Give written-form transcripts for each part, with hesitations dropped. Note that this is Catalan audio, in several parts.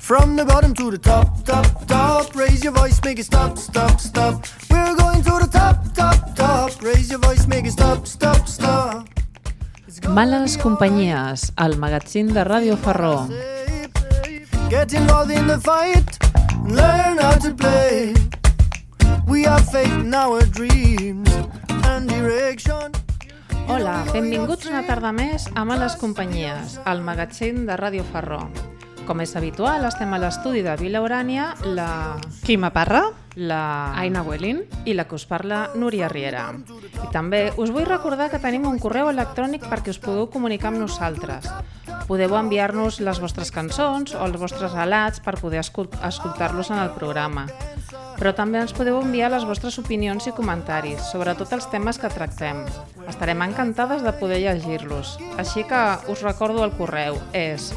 From the bottom to the top, top, top. Raise your voice, make it stop, stop, stop. We're going to the top, top, top. Raise your voice, make it stop, stop, stop. Males companyies, el magazín de Ràdio Farró. Get involved in the fight, learn how to play. We have faith in our dreams and direction. Hola, benvinguts una tarda més a Males companyies, el magazín de Ràdio Farró. Com és habitual, estem a l'estudi de Vila Urània, la Quima Parra, la Aina Wellin i la que us parla, Núria Riera. I també us vull recordar que tenim un correu electrònic perquè us podeu comunicar amb nosaltres. Podeu enviar-nos les vostres cançons o els vostres relats per poder escoltar-los en el programa. Però també ens podeu enviar les vostres opinions i comentaris, sobretot els temes que tractem. Estarem encantades de poder llegir-los. Així que us recordo el correu, és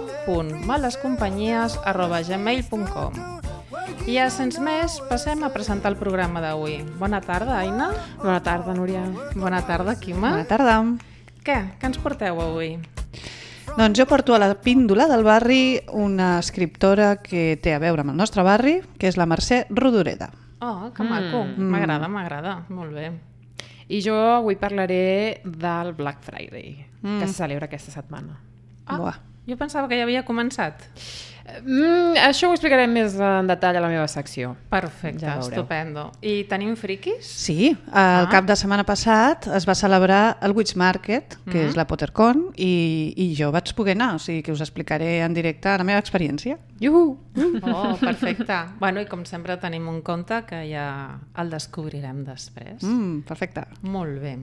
farro.malescompanyies@gmail.com. I ja sense més, passem a presentar el programa d'avui. Bona tarda, Aina. Bona tarda, Núria. Bona tarda, Quima. Bona tarda. Què ens porteu avui? Doncs jo porto a la píndola del barri una escriptora que té a veure amb el nostre barri, que és la Mercè Rodoreda. Oh, que maco. M'agrada. Molt bé. I jo avui parlaré del Black Friday, que se celebra aquesta setmana. Buah. Jo pensava que ja havia començat. Això ho explicaré més en detall a la meva secció. Perfecte, Ja veureu. estupendo. I tenim friquis? Sí, el cap de setmana passat es va celebrar el Witch Market, que és la PotterCon, i jo vaig poder anar, o sigui que us explicaré en directe la meva experiència. Iuhu! Oh, perfecte. Bueno, i com sempre tenim un conte que ja el descobrirem després. Perfecte. Molt bé.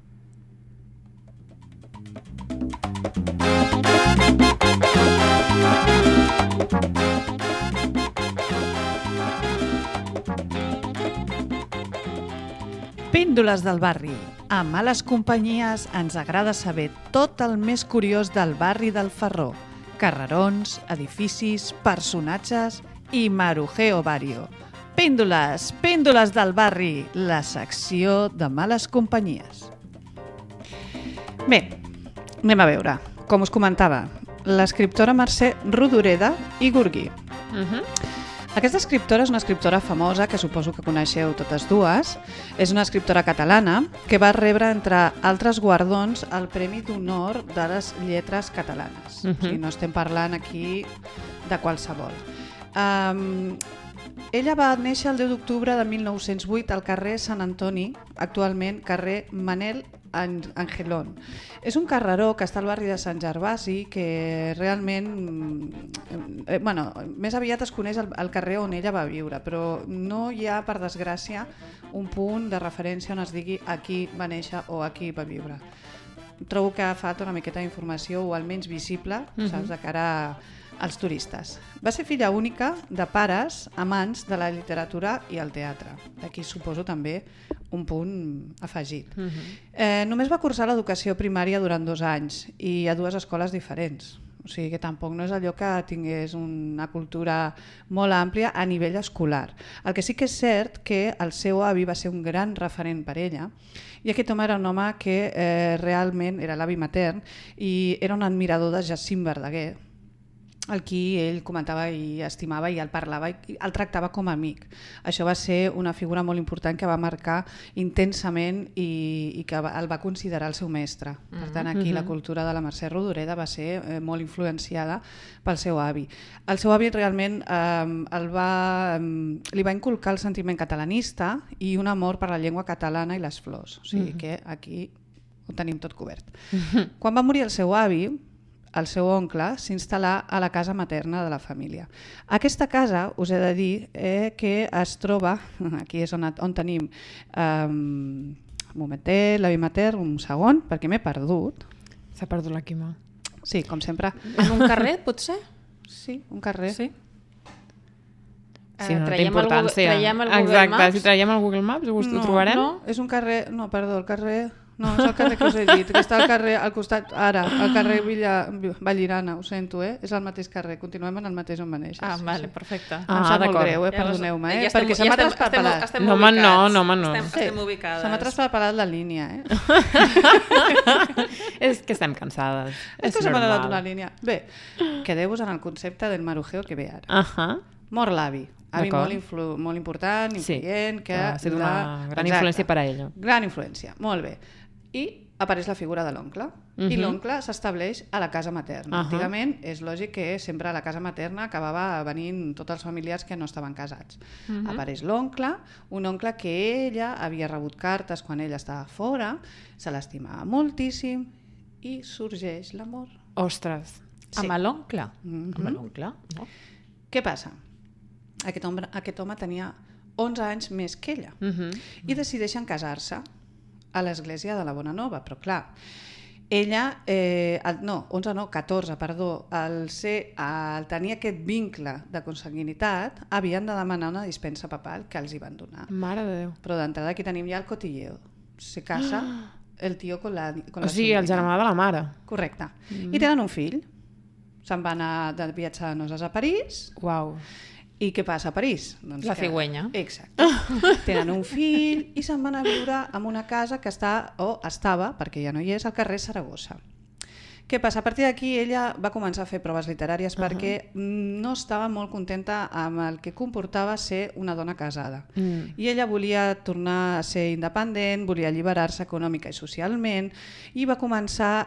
Píndoles del barri. A Males companyies ens agrada saber tot el més curiós del barri del Farró. Carrerons, edificis, personatges i marujeo vario. Píndoles del barri, la secció de Males companyies. Bé, anem a veure. Com us comentava, l'escriptora Mercè Rodoreda i Gurgui. Aquesta escriptora és una escriptora famosa, que suposo que coneixeu totes dues. És una escriptora catalana que va rebre, entre altres guardons, el Premi d'Honor de les Lletres Catalanes. O sigui, no estem parlant aquí de qualsevol. Ella va néixer el 10 d'octubre de 1908 al carrer Sant Antoni, actualment carrer Manel Angelón. És un carreró que està al barri de Sant Gervasi, que realment, més aviat es coneix el carrer on ella va viure, però no hi ha, per desgràcia, un punt de referència on es digui aquí va néixer o aquí va viure. Trobo que ha falta una miqueta d'informació, o almenys visible, saps, de cara als turistes. Va ser filla única de pares amants de la literatura i el teatre. D'aquí suposo també un punt afegit. Només va cursar l'educació primària durant 2 anys i a 2 escoles diferents. O sigui que tampoc no és allò que tingués una cultura molt àmplia a nivell escolar. El que sí que és cert que el seu avi va ser un gran referent per ella, i aquest home era un home que realment era l'avi matern i era un admirador de Jacint Verdaguer, el qui ell comentava i estimava i el parlava i el tractava com a amic. Això va ser una figura molt important que va marcar intensament i que el va considerar el seu mestre. Per tant, aquí la cultura de la Mercè Rodoreda va ser molt influenciada pel seu avi. El seu avi realment li va inculcar el sentiment catalanista i un amor per la llengua catalana i les flors. O sigui que aquí ho tenim tot cobert. Quan va morir el seu avi, el seu oncle s'instal·là a la casa materna de la família. Aquesta casa, us he de dir, que es troba, aquí és on tenim, un momentet, l'avi matern, un segon, perquè m'he perdut. S'ha perdut la Quima. Sí, com sempre. En un carrer, potser? Sí, un carrer. Sí. Sí, no té traiem importància. traiem el Google Exacte, Maps? si traiem el Google Maps ho trobarem? No, és un carrer, no, perdó, el carrer... No, és el carrer que us he dit, que està al carrer, al costat, ara, al carrer Vallirana, ho sento, és el mateix carrer, continuem en el mateix on va néixer. Ah, vale, perfecte. Em sap molt greu, perdoneu-me, perquè se m'ha traspapelat. No, home, no. Estem ubicades. Se m'ha traspapelat la línia, És que estem cansades. És que se m'ha anat una línia. Bé, quedeu-vos en el concepte del marujeo que ve ara. Mor l'avi. Avi molt important, influent, que ha sigut una gran influència per a ell. Gran influència, molt bé. I apareix la figura de l'oncle. I l'oncle s'estableix a la casa materna. Antigament és lògic que sempre a la casa materna acabava venint tots els familiars que no estaven casats. Apareix l'oncle, un oncle que ella havia rebut cartes quan ella estava fora, se l'estimava moltíssim i sorgeix l'amor. Ostres. Amb l'oncle? Amb l'oncle? Què passa? Aquest home tenia 11 anys més que ella i decideixen casar-se a l'església de la Bona Nova, però clar, ella, 14, perdó, al tenir aquest vincle de consanguinitat, havien de demanar una dispensa papal que els hi van donar. Mare de Déu. Però d'entrada aquí tenim ja el cotilleo. Se casa el tio con la o sigui, el germà de la mare. Correcte. I tenen un fill. Se'n van anar de viatge de noces a París. Uau. I què passa a París? Doncs la cigüenya. Exacte. Tenen un fill i se'n van a viure en una casa que estava, perquè ja no hi és, al carrer Saragossa. Què passa? A partir d'aquí ella va començar a fer proves literàries perquè no estava molt contenta amb el que comportava ser una dona casada. I ella volia tornar a ser independent, volia alliberar-se econòmica i socialment i va començar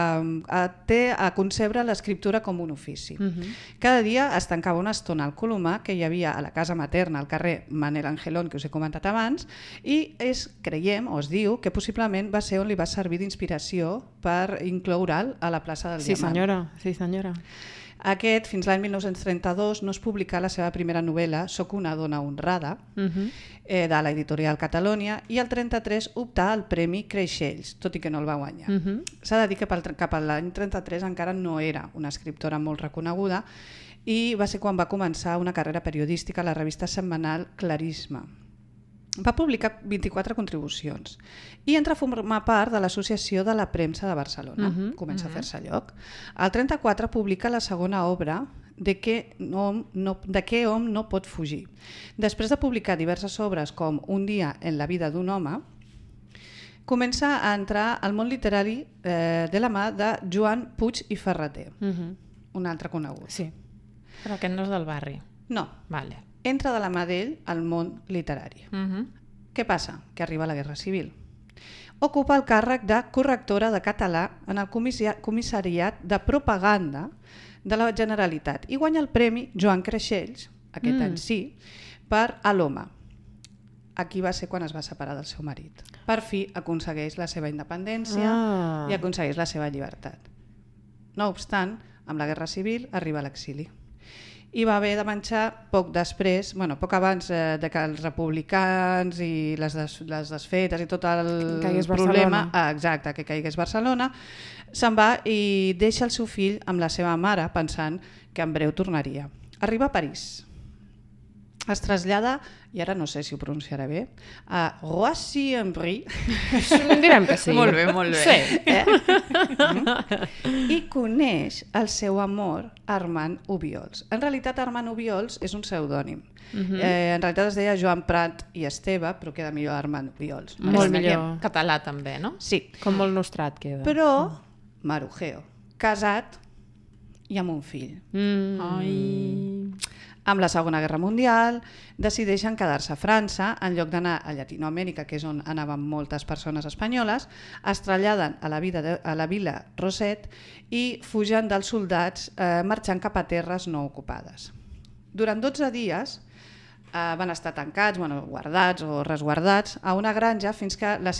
a concebre l'escriptura com un ofici. Cada dia es tancava una estona al colomar que hi havia a la casa materna, al carrer Manel Angelón, que us he comentat abans, i creiem, o es diu, que possiblement va ser on li va servir d'inspiració per incloure'l a la plaça del Diamant. Sí, senyora. Aquest, fins l'any 1932, no es publicà la seva primera novel·la, Soc una dona honrada, de l'editorial Catalònia, i el 33 optà al Premi Creixells, tot i que no el va guanyar. S'ha de dir que cap a l'any 33 encara no era una escriptora molt reconeguda i va ser quan va començar una carrera periodística a la revista setmanal Clarisma. Va publicar 24 contribucions i entra a formar part de l'Associació de la Premsa de Barcelona. Comença a fer-se lloc. Al 34 publica la segona obra de què hom no pot fugir. Després de publicar diverses obres com Un dia en la vida d'un home, comença a entrar al món literari de la mà de Joan Puig i Ferrater, un altre conegut. Sí, però aquest no és del barri. No. Vale. Entra de la mà d'ell al món literari. Què passa? Que arriba la Guerra Civil. Ocupa el càrrec de correctora de català en el Comissariat de Propaganda de la Generalitat i guanya el Premi Joan Creixells, aquest any sí, per A l'home. Aquí va ser quan es va separar del seu marit. Per fi aconsegueix la seva independència i aconsegueix la seva llibertat. No obstant, amb la Guerra Civil arriba a l'exili. I va haver de marxar poc després, poc abans de que els republicans i les desfetes i tot el problema, exacte, que caigués Barcelona, se'n va i deixa el seu fill amb la seva mare pensant que en breu tornaria. Arriba a París. Es trasllada, i ara no sé si ho pronunciaré bé, a Roissy-en-Brie. Direm que sí. Molt bé, molt bé. Sí. I coneix el seu amor Armand Obiols. En realitat Armand Obiols és un pseudònim. En realitat es deia Joan Prat i Esteve, però queda millor Armand Obiols. Molt millor. Català també, no? Sí. Com molt nostrat queda. Però marujeo, casat i amb un fill. Amb la Segona Guerra Mundial decideixen quedar-se a França en lloc d'anar a Llatinoamèrica, que és on anaven moltes persones espanyoles, es traslladen a la Vila Roset i fugen dels soldats marxant cap a terres no ocupades. Durant 12 dies van estar tancats, guardats o resguardats a una granja fins que la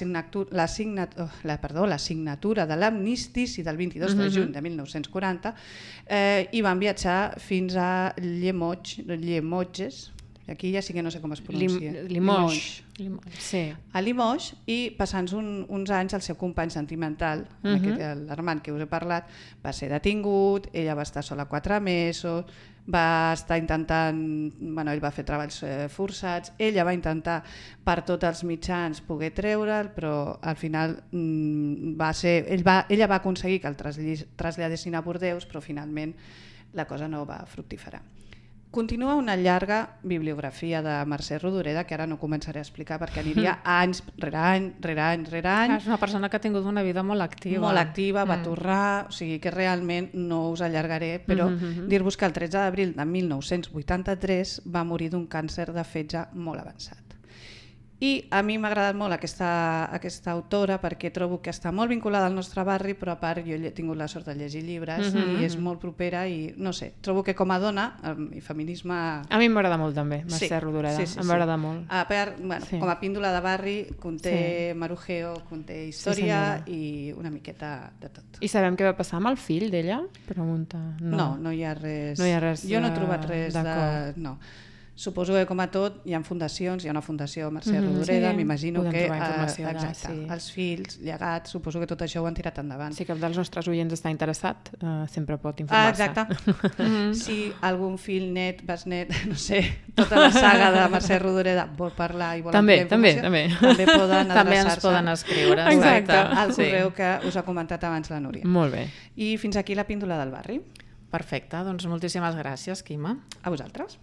signatura de l'amnistici del 22 de juny de 1940 i van viatjar fins a Llemotges, Aquí ja sí que no sé com es pronuncia. Limoges. Sí. A Limoges, i passant uns anys el seu company sentimental, l'Armand que us he parlat, va ser detingut, ella va estar sola 4 mesos, va estar intentant, ell va fer treballs forçats, ella va intentar per tots els mitjans poder treure'l, però al final ella va aconseguir que el traslladessin a Bordeus, però finalment la cosa no va fructiferar. Continua una llarga bibliografia de Mercè Rodoreda, que ara no començaré a explicar perquè aniria anys rere any. És una persona que ha tingut una vida molt activa. Molt activa, va tornar, o sigui que realment no us allargaré, però dir-vos que el 13 d'abril de 1983 va morir d'un càncer de fetge molt avançat. I a mi m'ha agradat molt aquesta autora perquè trobo que està molt vinculada al nostre barri, però a part jo he tingut la sort de llegir llibres i és molt propera i no sé, trobo que com a dona i feminisme... A mi m'agrada molt també, Mercè Rodoreda, em va agradar molt. A part, com a píndola de barri conté marujeo, conté història i una miqueta de tot. I sabem què va passar amb el fill d'ella? Pregunta. No hi ha res. Jo no he trobat res de... No. Suposo que com a tot hi ha fundacions, hi ha una fundació Mercè Rodoreda, m'imagino que els fills, llegats, suposo que tot això ho han tirat endavant. Si cap dels nostres oients està interessat, sempre pot informar-se. Exacte. Si algun fill net, besnet, no sé, tota la saga de Mercè Rodoreda vol parlar i vol ampliar informació, també poden adreçar-se. També ens poden escriure. Exacte, al correu que us ha comentat abans la Núria. Molt bé. I fins aquí la píndola del barri. Perfecte, doncs moltíssimes gràcies, Quima. A vosaltres.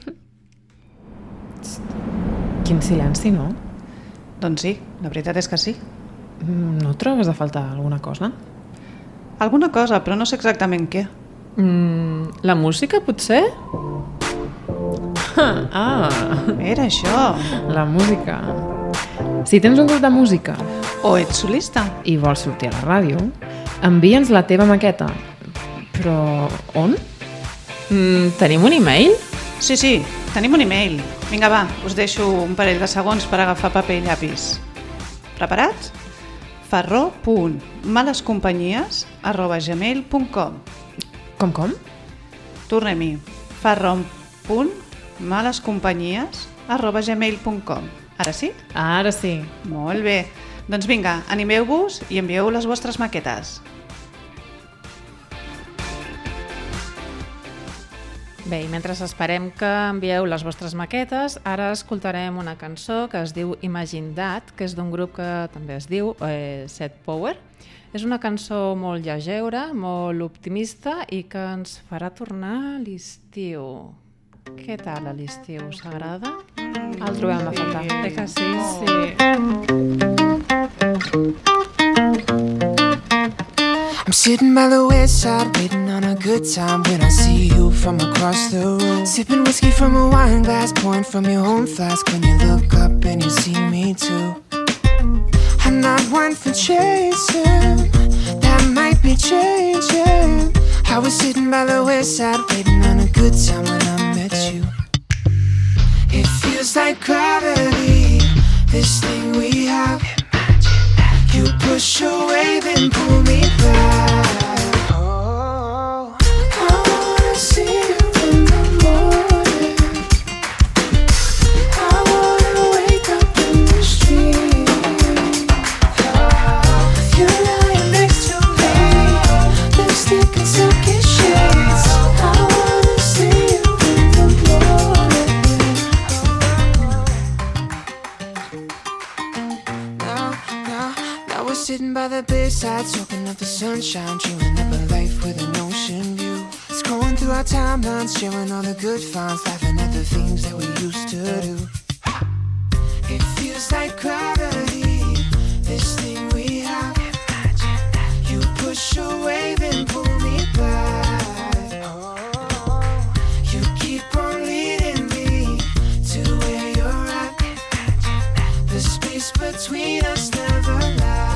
Quin silenci, no? Doncs sí, la veritat és que sí. No trobes a faltar alguna cosa? Alguna cosa, però no sé exactament què. La música, potser? Era això. La música. Si tens un grup de música o ets solista i vols sortir a la ràdio, envia'ns la teva maqueta. Però on? Tenim un e-mail? Sí, tenim un e-mail. Vinga, va, us deixo un parell de segons per agafar paper i llapis. Preparats? farro.malescompanyies@gmail.com. Com? Tornem-hi. farro.malescompanyies@gmail.com. Ara sí? Ara sí. Molt bé. Doncs vinga, animeu-vos i envieu les vostres maquetes. Bé, i mentre esperem que envieu les vostres maquetes, ara escoltarem una cançó que es diu Imagine That, que és d'un grup que també es diu Set Power. És una cançó molt lleugera, molt optimista i que ens farà tornar a l'estiu. Què tal a l'estiu? Us agrada? El trobem a faltar. Que sí? I'm sitting by the west side, waiting on a good time when I see you from across the room. Sipping whiskey from a wine glass, pouring from your own flask when you look up and you see me too. I'm not one for chasing, that might be changing. I was sitting by the west side, waiting on a good time when I met you. It feels like gravity, this thing we have. You push away, then pull me back. Oh, I wanna see you in the morning. I wanna wake up in the street. You lying next to me, lipstick and silky shades. I wanna see you in the morning. Now we're sitting by the bayside, soaking up the sunshine, dreaming up a life with an ocean view. Scrolling through our timelines, sharing all the good finds, laughing at the things that we used to do. It feels like gravity, this thing we have. Imagine that. You push away, then pull me back. Oh, you keep on leading me to where you're at. Imagine that. The space between us never lasts.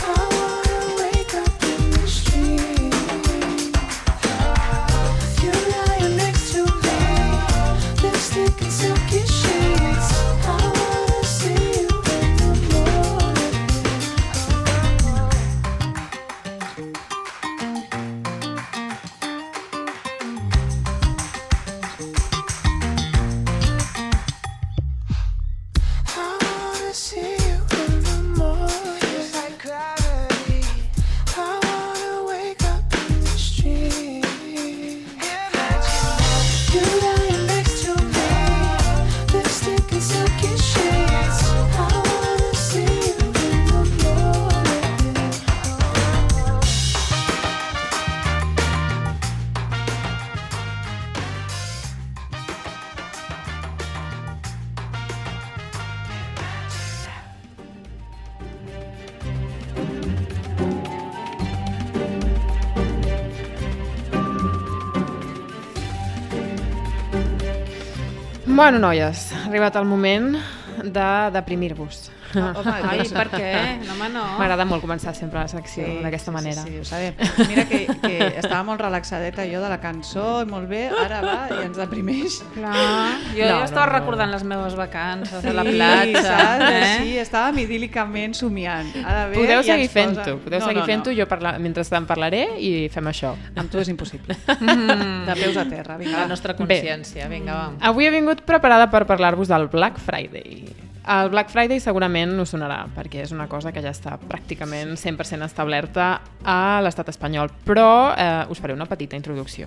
You Bueno, noies, ha arribat el moment de deprimir-vos. Ai, per què? No, home, no. M'agrada molt començar sempre la secció d'aquesta manera. Sí, ho sabem. Mira que estava molt relaxadeta jo de la cançó, i molt bé, ara va i ens deprimeix. Clar, jo estava recordant les meves vacances a la platja. Saps? Sí, estàvem idíl·licament somiant. Ara ve Podeu i seguir ens fent-ho, posa... seguir fent-ho, jo mentre te'n parlaré i fem això. Amb tu és impossible. De peus a terra, vinga. La nostra consciència, vinga, va. Avui he vingut preparada per parlar-vos del Black Friday. El Black Friday segurament us sonarà, perquè és una cosa que ja està pràcticament 100% establerta a l'estat espanyol, però us faré una petita introducció.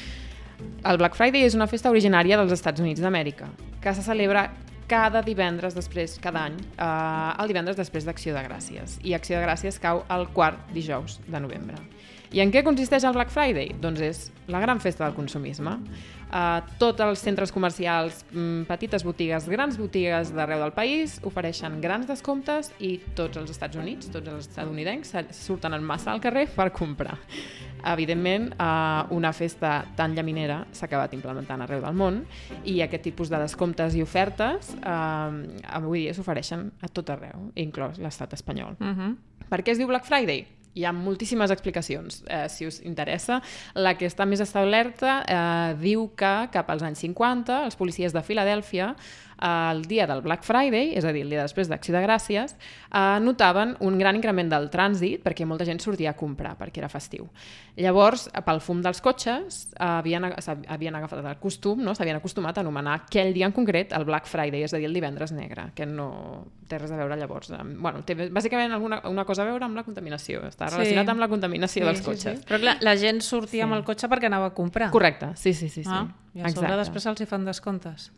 El Black Friday és una festa originària dels Estats Units d'Amèrica, que se celebra cada any, el divendres després d'Acció de Gràcies. I Acció de Gràcies cau el quart dijous de novembre. I en què consisteix el Black Friday? Doncs és la gran festa del consumisme. Tots els centres comercials, petites botigues, grans botigues d'arreu del país ofereixen grans descomptes i tots els Estats Units, tots els estatunidencs surten en massa al carrer per comprar. Evidentment, una festa tan llaminera s'ha acabat implementant arreu del món i aquest tipus de descomptes i ofertes avui dia s'ofereixen a tot arreu, inclòs l'estat espanyol. Per què es diu Black Friday? Hi ha moltíssimes explicacions. Si us interessa, la que està més establerta diu que cap als anys 50 els policies de Filadèlfia, el dia del Black Friday, és a dir, el dia després d'Acció de Gràcies, notaven un gran increment del trànsit perquè molta gent sortia a comprar, perquè era festiu. Llavors, pel fum dels cotxes, havien agafat el costum, no? S'havien acostumat a anomenar aquell dia en concret el Black Friday, és a dir, el divendres negre, que no té res a veure llavors. Bueno, té bàsicament una cosa a veure amb la contaminació, està relacionat amb la contaminació dels cotxes. Però clar, la gent sortia amb el cotxe perquè anava a comprar. Correcte, sí. I a sobre després els hi fan descomptes.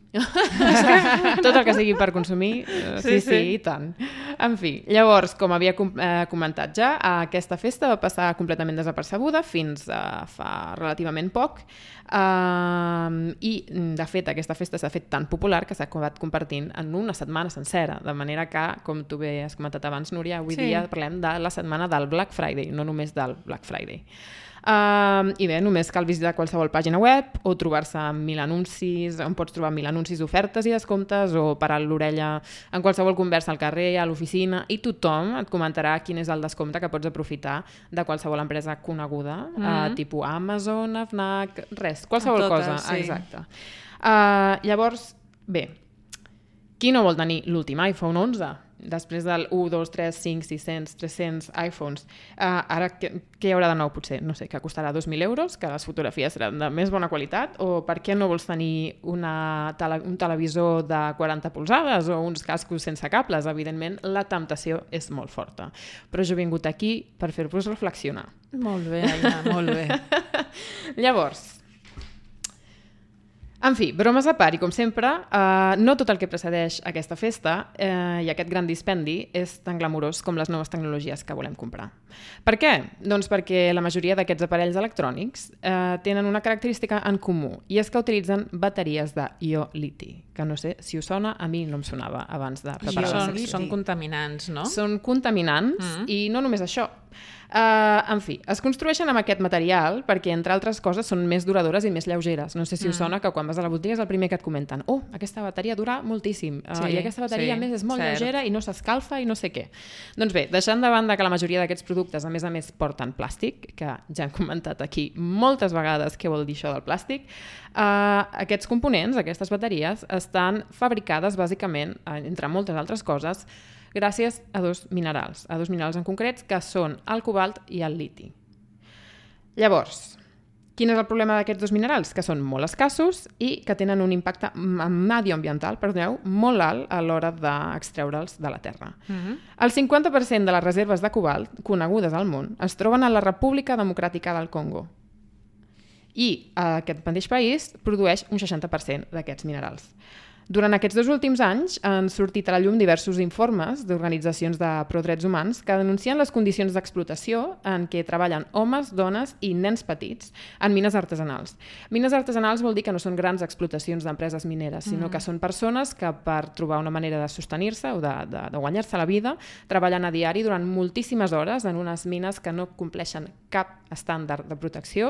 Tot el que sigui per consumir, sí, i tant. En fi, llavors, com havia comentat ja, aquesta festa va passar completament desapercebuda fins a fa relativament poc i, de fet, aquesta festa s'ha fet tan popular que s'ha acabat convertint en una setmana sencera, de manera que, com tu bé has comentat abans, Núria, avui dia parlem de la setmana del Black Friday, no només del Black Friday. I bé, només cal visitar qualsevol pàgina web o trobar-se amb 1.000 anuncis, on pots trobar 1.000 anuncis d'ofertes i descomptes, o parar l'orella en qualsevol conversa al carrer, a l'oficina, i tothom et comentarà quin és el descompte que pots aprofitar de qualsevol empresa coneguda, tipus Amazon, Fnac, res, qualsevol cosa. Exacte. Llavors, bé, qui no vol tenir l'últim iPhone 11? Després del 1, 2, 3, 5, 600, 300 iPhones, ara què hi haurà de nou potser? No sé, que costarà 2.000 euros, que les fotografies seran de més bona qualitat, o per què no vols tenir un televisor de 40 polzades o uns cascos sense cables? Evidentment, la temptació és molt forta. Però jo he vingut aquí per fer-vos reflexionar. Molt bé, Aina, molt bé. Llavors, en fi, bromes a part, i com sempre, no tot el que precedeix aquesta festa i aquest gran dispendi és tan glamurós com les noves tecnologies que volem comprar. Per què? Doncs perquè la majoria d'aquests aparells electrònics tenen una característica en comú, i és que utilitzen bateries d'ió-liti, que no sé si us sona, a mi no em sonava abans de preparar la secció. Són contaminants, no? Són contaminants, i no només això. En fi, es construeixen amb aquest material perquè, entre altres coses, són més duradores i més lleugeres. No sé si us sona que quan vas a la botiga és el primer que et comenten: oh, aquesta bateria dura moltíssim, i aquesta bateria a més és molt lleugera i no s'escalfa i no sé què. Doncs bé, deixant de banda que la majoria d'aquests productes a més porten plàstic, que ja hem comentat aquí moltes vegades què vol dir això del plàstic, aquests components, aquestes bateries, estan fabricades bàsicament, entre moltes altres coses, gràcies a dos minerals en concrets, que són el cobalt i el liti. Llavors, quin és el problema d'aquests dos minerals? Que són molt escassos i que tenen un impacte medioambiental, molt alt a l'hora d'extreure'ls de la terra. El 50% de les reserves de cobalt conegudes al món es troben a la República Democràtica del Congo. I aquest mateix país produeix un 60% d'aquests minerals. Durant aquests 2 últims anys han sortit a la llum diversos informes d'organitzacions de pro-drets humans que denuncien les condicions d'explotació en què treballen homes, dones i nens petits en mines artesanals. Mines artesanals vol dir que no són grans explotacions d'empreses mineres, sinó que són persones que, per trobar una manera de sostenir-se o de guanyar-se la vida, treballen a diari durant moltíssimes hores en unes mines que no compleixen cap estàndard de protecció,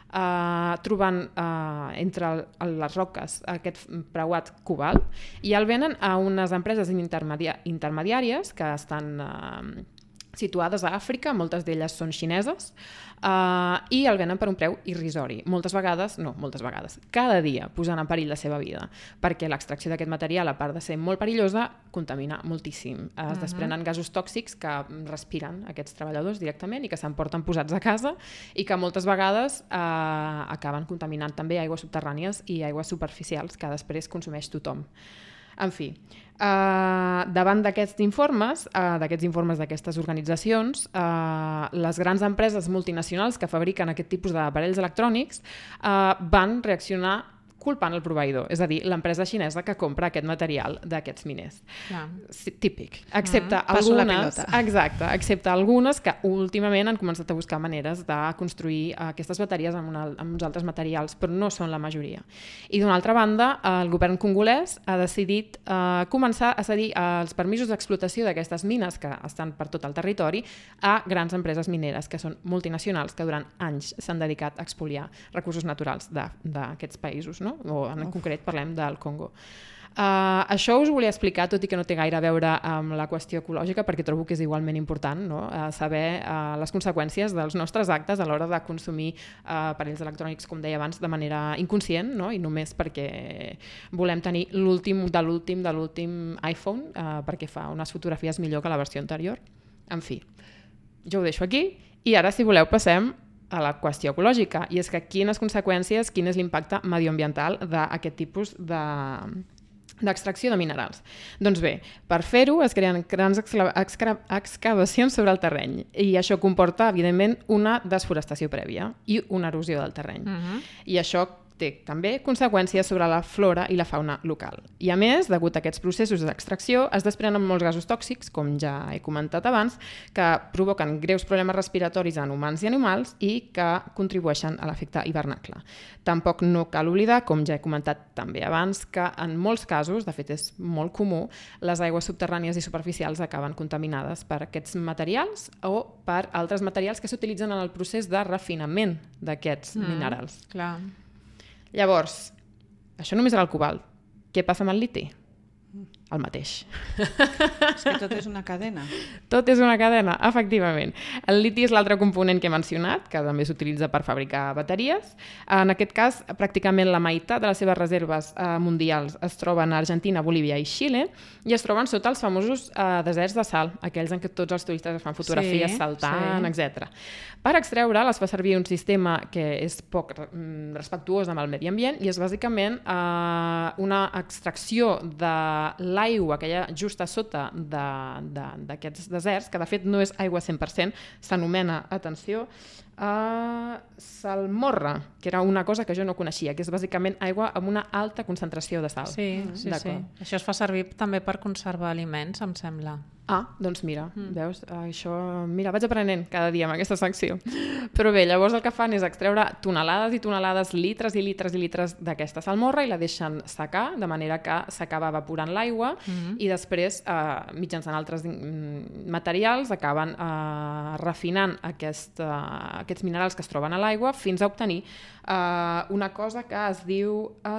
trobant entre les roques aquest preuat cobalt i el venen a unes empreses intermediàries que estan situades a Àfrica, moltes d'elles són xineses, i el venen per un preu irrisori. Moltes vegades, cada dia posant en perill la seva vida, perquè l'extracció d'aquest material, a part de ser molt perillosa, contamina moltíssim. Es desprenen gasos tòxics que respiren aquests treballadors directament i que s'emporten posats a casa i que moltes vegades acaben contaminant també aigües subterrànies i aigües superficials que després consumeix tothom. En fi, davant d'aquests informes d'aquestes organitzacions, les grans empreses multinacionals que fabriquen aquest tipus d'aparells electrònics van reaccionar culpant el proveïdor, és a dir, l'empresa xinesa que compra aquest material d'aquests miners. Típic. Excepte algunes que últimament han començat a buscar maneres de construir aquestes bateries amb uns altres materials, però no són la majoria. I d'una altra banda, el govern congolès ha decidit començar a cedir els permisos d'explotació d'aquestes mines que estan per tot el territori a grans empreses mineres, que són multinacionals, que durant anys s'han dedicat a expoliar recursos naturals d'aquests països, no? O en concret parlem del Congo. Això us volia explicar, tot i que no té gaire a veure amb la qüestió ecològica, perquè trobo que és igualment important, no? Saber les conseqüències dels nostres actes a l'hora de consumir aparells electrònics, com deia abans, de manera inconscient, no? I només perquè volem tenir l'últim de l'últim iPhone, perquè fa unes fotografies millor que la versió anterior. En fi, jo ho deixo aquí i ara, si voleu, passem a la qüestió ecològica, i és que quin és l'impacte medioambiental d'aquest tipus d'extracció de minerals. Doncs bé, per fer-ho es creen grans excavacions sobre el terreny i això comporta, evidentment, una desforestació prèvia i una erosió del terreny. I això té també conseqüències sobre la flora i la fauna local. I a més, degut a aquests processos d'extracció, es desprenen molts gasos tòxics, com ja he comentat abans, que provoquen greus problemes respiratoris en humans i animals i que contribueixen a l'efecte hivernacle. Tampoc no cal oblidar, com ja he comentat també abans, que en molts casos, de fet és molt comú, les aigües subterrànies i superficials acaben contaminades per aquests materials o per altres materials que s'utilitzen en el procés de refinament d'aquests minerals. Clar. Llavors, això només era el cobalt. Què passa amb el liti? El mateix. És que tot és una cadena. Tot és una cadena, efectivament. El liti és l'altre component que he mencionat, que també s'utilitza per fabricar bateries. En aquest cas, pràcticament la meitat de les seves reserves mundials es troben a Argentina, Bolívia i Xile, i es troben sota els famosos deserts de sal, aquells en què tots els turistes fan fotografies saltant, etc. Per extreure les fa servir un sistema que és poc respectuós amb el medi ambient i és bàsicament una extracció de l'aigua que hi ha just a sota d'aquests deserts, que de fet no és aigua 100%, s'anomena, atenció, salmorra, que era una cosa que jo no coneixia, que és bàsicament aigua amb una alta concentració de sal. Sí. Això es fa servir també per conservar aliments, em sembla. Doncs mira, veus, això... Mira, vaig aprenent cada dia amb aquesta secció. Però bé, llavors el que fan és extreure tonelades i tonelades, litres i litres i litres d'aquesta salmorra i la deixen secar, de manera que s'acaba evaporant l'aigua i després, mitjançant altres materials, acaben refinant aquests minerals que es troben a l'aigua fins a obtenir una cosa que es diu...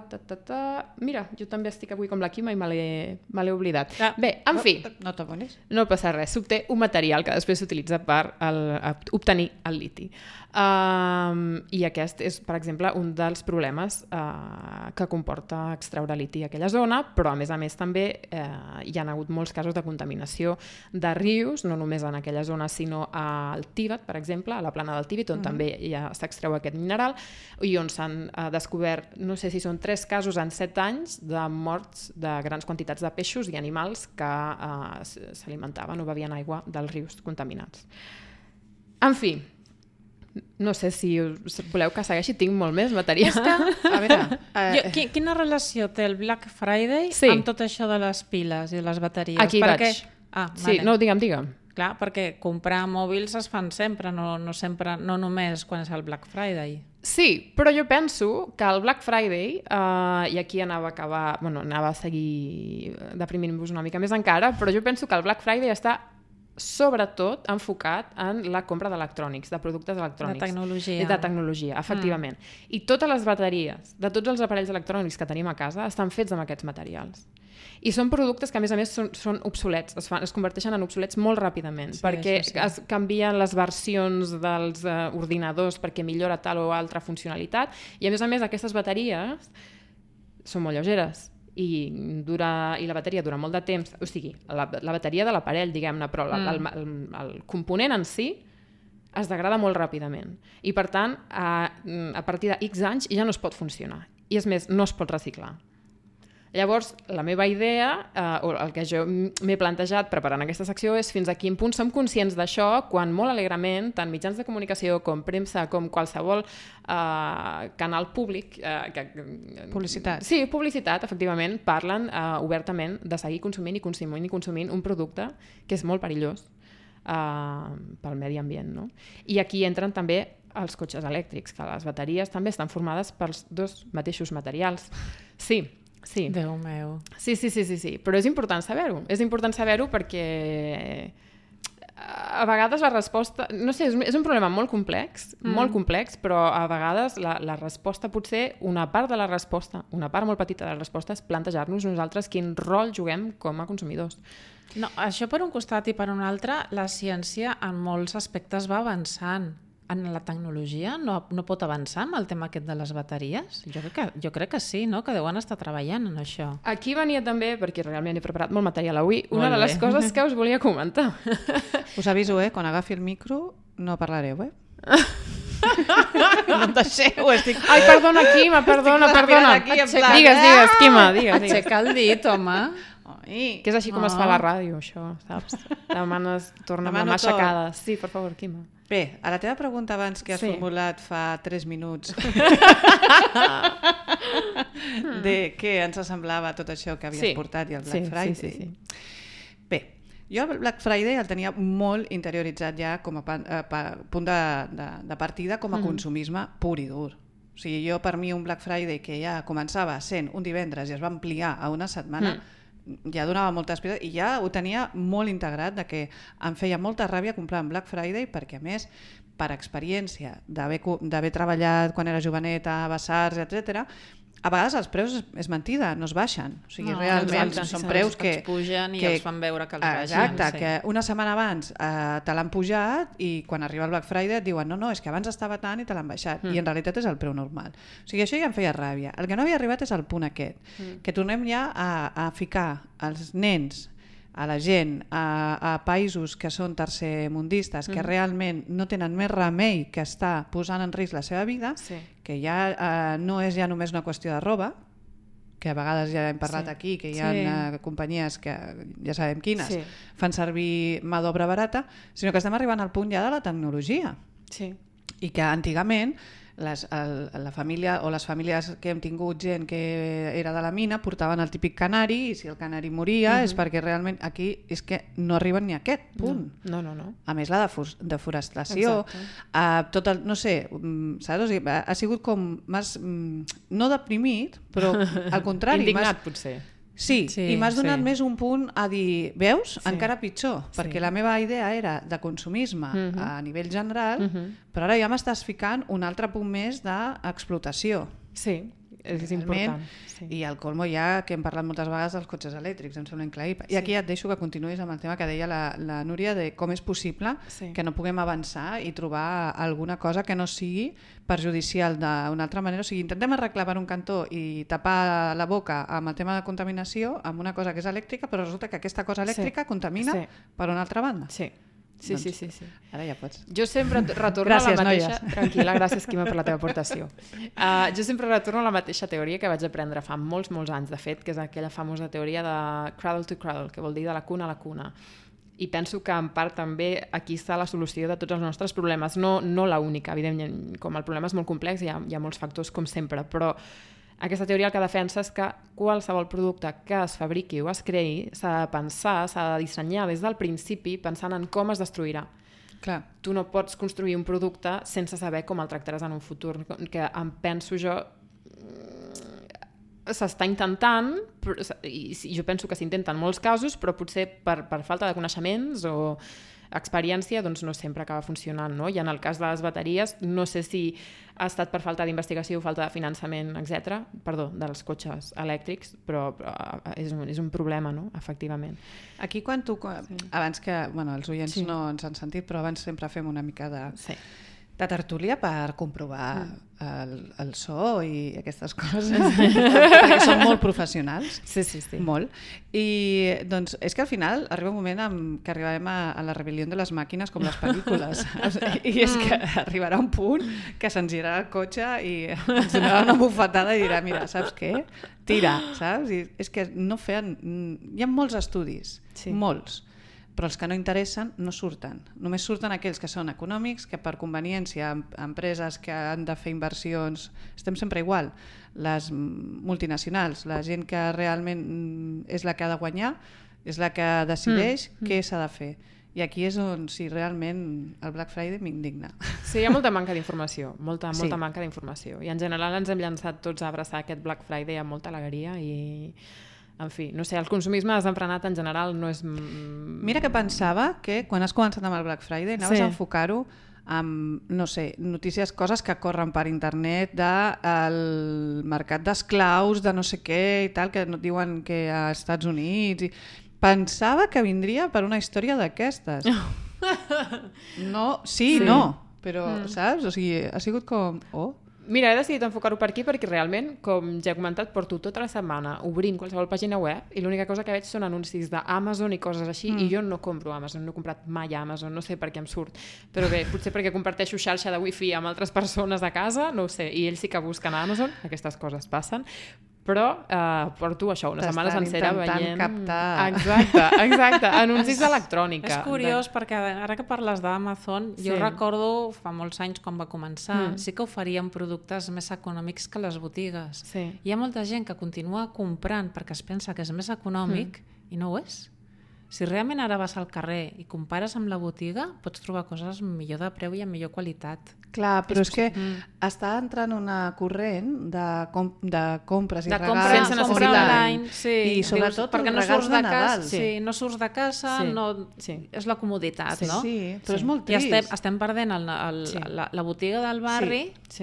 Mira, jo també estic avui com la Quima i me l'he oblidat. Bé, en fi... No t'abonis? No passa res, s'obté un material que després s'utilitza per obtenir el liti. I aquest és, per exemple, un dels problemes que comporta extreure liti a aquella zona, però a més també hi ha hagut molts casos de contaminació de rius, no només en aquella zona, sinó al Tíbet, per exemple, a la plana del Tíbet, on també ja s'extreu aquest mineral, i on s'han descobert, no sé si són 3 casos en 7 anys, de morts de grans quantitats de peixos i animals que s'alimentaven o bevien aigua dels rius contaminats. En fi, no sé si voleu que segueixi, tinc molt més material. A veure... Quina relació té el Black Friday amb tot això de les piles i les bateries? Aquí vaig. Sí, no, digue'm. Clar, perquè comprar mòbils es fan sempre, no només quan és el Black Friday. Sí, però jo penso que el Black Friday, i aquí anava a seguir deprimint-vos una mica més encara, però jo penso que el Black Friday està sobretot enfocat en la compra d'electrònics, de productes electrònics. De tecnologia, efectivament. I totes les bateries de tots els aparells electrònics que tenim a casa estan fets amb aquests materials. I són productes que, a més, són obsolets, es converteixen en obsolets molt ràpidament, perquè es canvien les versions dels ordinadors perquè millora tal o altra funcionalitat, i a més, aquestes bateries són molt lleugeres i la bateria dura molt de temps, o sigui, la bateria de l'aparell, diguem-ne, però el component en si es degrada molt ràpidament. I, per tant, a partir de X anys ja no es pot funcionar. I, és més, no es pot reciclar. Llavors, la meva idea, o el que jo m'he plantejat preparant aquesta secció, és fins a quin punt som conscients d'això quan molt alegrement, tant mitjans de comunicació com premsa, com qualsevol canal públic... Publicitat. Sí, publicitat, efectivament, parlen obertament de seguir consumint i consumint un producte que és molt perillós pel medi ambient, no? I aquí entren també els cotxes elèctrics, que les bateries també estan formades pels dos mateixos materials. Sí. Déu meu. Sí, però és important saber-ho. És important saber-ho perquè a vegades la resposta... No sé, és un problema molt complex, però a vegades la resposta potser, una part de la resposta, una part molt petita de la resposta és plantejar-nos nosaltres quin rol juguem com a consumidors. No, això per un costat i per un altre, la ciència en molts aspectes va avançant. En la tecnologia no pot avançar amb el tema aquest de les bateries? Jo crec que sí, no? Que deuen estar treballant en això. Aquí venia també, perquè realment he preparat molt material avui, una de les coses que us volia comentar. Us aviso, quan agafi el micro no parlareu, No em deixeu, estic... Ai, perdona, Quima, perdona. Digues, Quima, digues. Aixeca el dit, home. Ai, que és així com es fa la ràdio, això, saps? Demanes, torna a mà aixecada. Sí, per favor, Quima. Bé, a la teva pregunta abans que has formulat fa 3 minuts de què ens semblava tot això que havies portat i el Black Friday. Sí. Bé, jo el Black Friday el tenia molt interioritzat ja com a punt de partida com a consumisme pur i dur. O sigui, jo per mi un Black Friday que ja començava sent un divendres i es va ampliar a una setmana ja donava moltes pistes i ja ho tenia molt integrat de que em feia molta ràbia comprar en Black Friday perquè a més per experiència d'haver treballat quan era joveneta a Basars, etc., a vegades els preus és mentida, no es baixen. O sigui, realment són preus que els pugen i els fan veure que els baixen. Exacte, que una setmana abans te l'han pujat i quan arriba el Black Friday et diuen no, és que abans estava tant i te l'han baixat. I en realitat és el preu normal. O sigui, això ja em feia ràbia. El que no havia arribat és el punt aquest, que tornem ja a ficar els nens, a la gent, a països que són tercermundistes, que realment no tenen més remei que estar posant en risc la seva vida, que ja no és ja només una qüestió de roba, que a vegades ja hem parlat aquí, que hi ha companyies que ja sabem quines, fan servir mà d'obra barata, sinó que estem arribant al punt ja de la tecnologia. I que antigament la família o les famílies que hem tingut gent que era de la mina portaven el típic canari i si el canari moria és perquè realment aquí és que no arriben ni a aquest punt. No. A més la deforestació, tot el, no sé, saps? O sigui, ha sigut com no deprimit, però al contrari. Indignat potser. Sí, i m'has donat més un punt a dir, veus? Encara pitjor, perquè la meva idea era de consumisme a nivell general, però ara ja m'estàs ficant un altre punt més d'explotació. Sí, és important. I el colmo ja, que hem parlat moltes vegades dels cotxes elèctrics, em sembla increïble. I aquí ja et deixo que continuïs amb el tema que deia la Núria de com és possible que no puguem avançar i trobar alguna cosa que no sigui perjudicial d'una altra manera. O sigui, intentem arreglar per un cantó i tapar la boca amb el tema de contaminació amb una cosa que és elèctrica, però resulta que aquesta cosa elèctrica contamina per una altra banda. Sí. Ara ja pots. Jo sempre retorno a la mateixa... Tranquil·la, gràcies, Quima, per la teva aportació. Jo sempre retorno a la mateixa teoria que vaig aprendre fa molts anys, de fet, que és aquella famosa teoria de cradle to cradle, que vol dir de la cuna a la cuna. I penso que en part també aquí està la solució de tots els nostres problemes. No la única, evidentment, com el problema és molt complex, hi ha molts factors com sempre, però aquesta teoria el que defensa és que qualsevol producte que es fabriqui o es creï s'ha de pensar, s'ha de dissenyar des del principi pensant en com es destruirà. Clar. Tu no pots construir un producte sense saber com el tractaràs en un futur, que em penso jo s'està intentant, i jo penso que s'intenta en molts casos, però potser per falta de coneixements o experiència doncs no sempre acaba funcionant, no? I en el cas de les bateries, no sé si ha estat per falta d'investigació o falta de finançament, etc. Perdó, dels cotxes elèctrics, però és un problema, no? Efectivament. Aquí quan tu... Abans que... Bueno, els oients no ens han sentit, però abans sempre fem una mica de tertúlia per comprovar el so i aquestes coses, perquè són molt professionals. Sí. Molt. I doncs és que al final arriba un moment que arribarem a la rebel·lió de les màquines com les pel·lícules. I és que arribarà un punt que se'ns girarà el cotxe i ens donarà una bufetada i dirà, mira, saps què? Tira, saps? I és que no feien... Hi ha molts estudis, molts, però els que no interessen no surten. Només surten aquells que són econòmics, que per conveniència, empreses que han de fer inversions, estem sempre igual, les multinacionals, la gent que realment és la que ha de guanyar, és la que decideix què s'ha de fer. I aquí és on, sí, realment el Black Friday m'indigna. Sí, hi ha molta manca d'informació, molta manca d'informació. I en general ens hem llançat tots a abraçar aquest Black Friday amb molta alegria i... En fi, no sé, el consumisme desenfrenat en general no és... Mira que pensava que quan has començat amb el Black Friday anaves a enfocar-ho amb, no sé, notícies, coses que corren per internet del mercat d'esclaus, de no sé què i tal, que no diuen que a Estats Units... Pensava que vindria per una història d'aquestes. No, no, però, saps? O sigui, ha sigut com... Mira, he decidit enfocar-ho per aquí perquè realment, com ja he comentat, porto tota la setmana obrint qualsevol pàgina web i l'única cosa que veig són anuncis d'Amazon i coses així i jo no compro Amazon, no he comprat mai Amazon, no sé per què em surt, però bé, potser perquè comparteixo xarxa de wifi amb altres persones a casa, no ho sé, i ells sí que busquen a Amazon, aquestes coses passen, però porto això, una setmana sencera veient... captar... Exacte, anuncis d'electrònica. És curiós perquè ara que parles d'Amazon, jo recordo fa molts anys quan va començar, sí que oferien productes més econòmics que les botigues. Hi ha molta gent que continua comprant perquè es pensa que és més econòmic i no ho és. Si realment ara vas al carrer i compares amb la botiga, pots trobar coses millor de preu i amb millor qualitat. Clar, però és que està entrant una corrent de compres i regals. De compra online, i sobretot els regals de Nadal. No surts de casa, és la comoditat, no? Sí, però és molt trist. I estem perdent la botiga del barri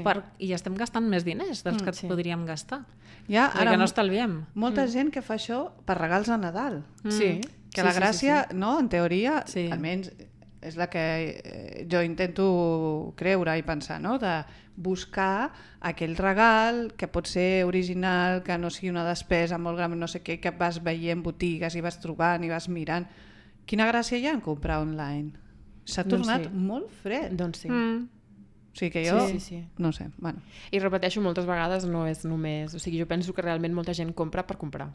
i estem gastant més diners dels que podríem gastar. Perquè no estalviem. Molta gent que fa això per regals a Nadal. Sí. Que la gràcia, no, en teoria, almenys és la que jo intento creure i pensar, no? De buscar aquell regal que pot ser original, que no sigui una despesa molt gran, no sé què, que vas veient botigues i vas trobant i vas mirant. Quina gràcia hi ha en comprar online? S'ha tornat molt fred. Doncs sí. O sigui que jo, no sé, bueno. I repeteixo, moltes vegades no és només... O sigui, jo penso que realment molta gent compra per comprar.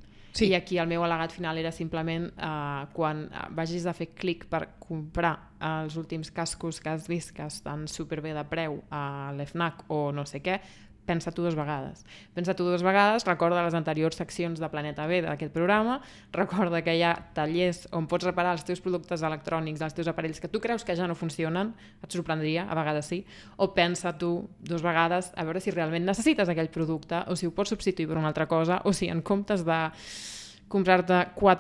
I aquí el meu al·legat final era simplement quan vagis a fer clic per comprar els últims cascos que has vist que estan superbé de preu a l'FNAC o no sé què, pensa-t'ho dues vegades. Pensa-t'ho dues vegades, recorda les anteriors seccions de Planeta B d'aquest programa, recorda que hi ha tallers on pots reparar els teus productes electrònics, els teus aparells que tu creus que ja no funcionen, et sorprendria, a vegades sí, o pensa-t'ho dues vegades a veure si realment necessites aquell producte o si ho pots substituir per una altra cosa o si en comptes de comprar-te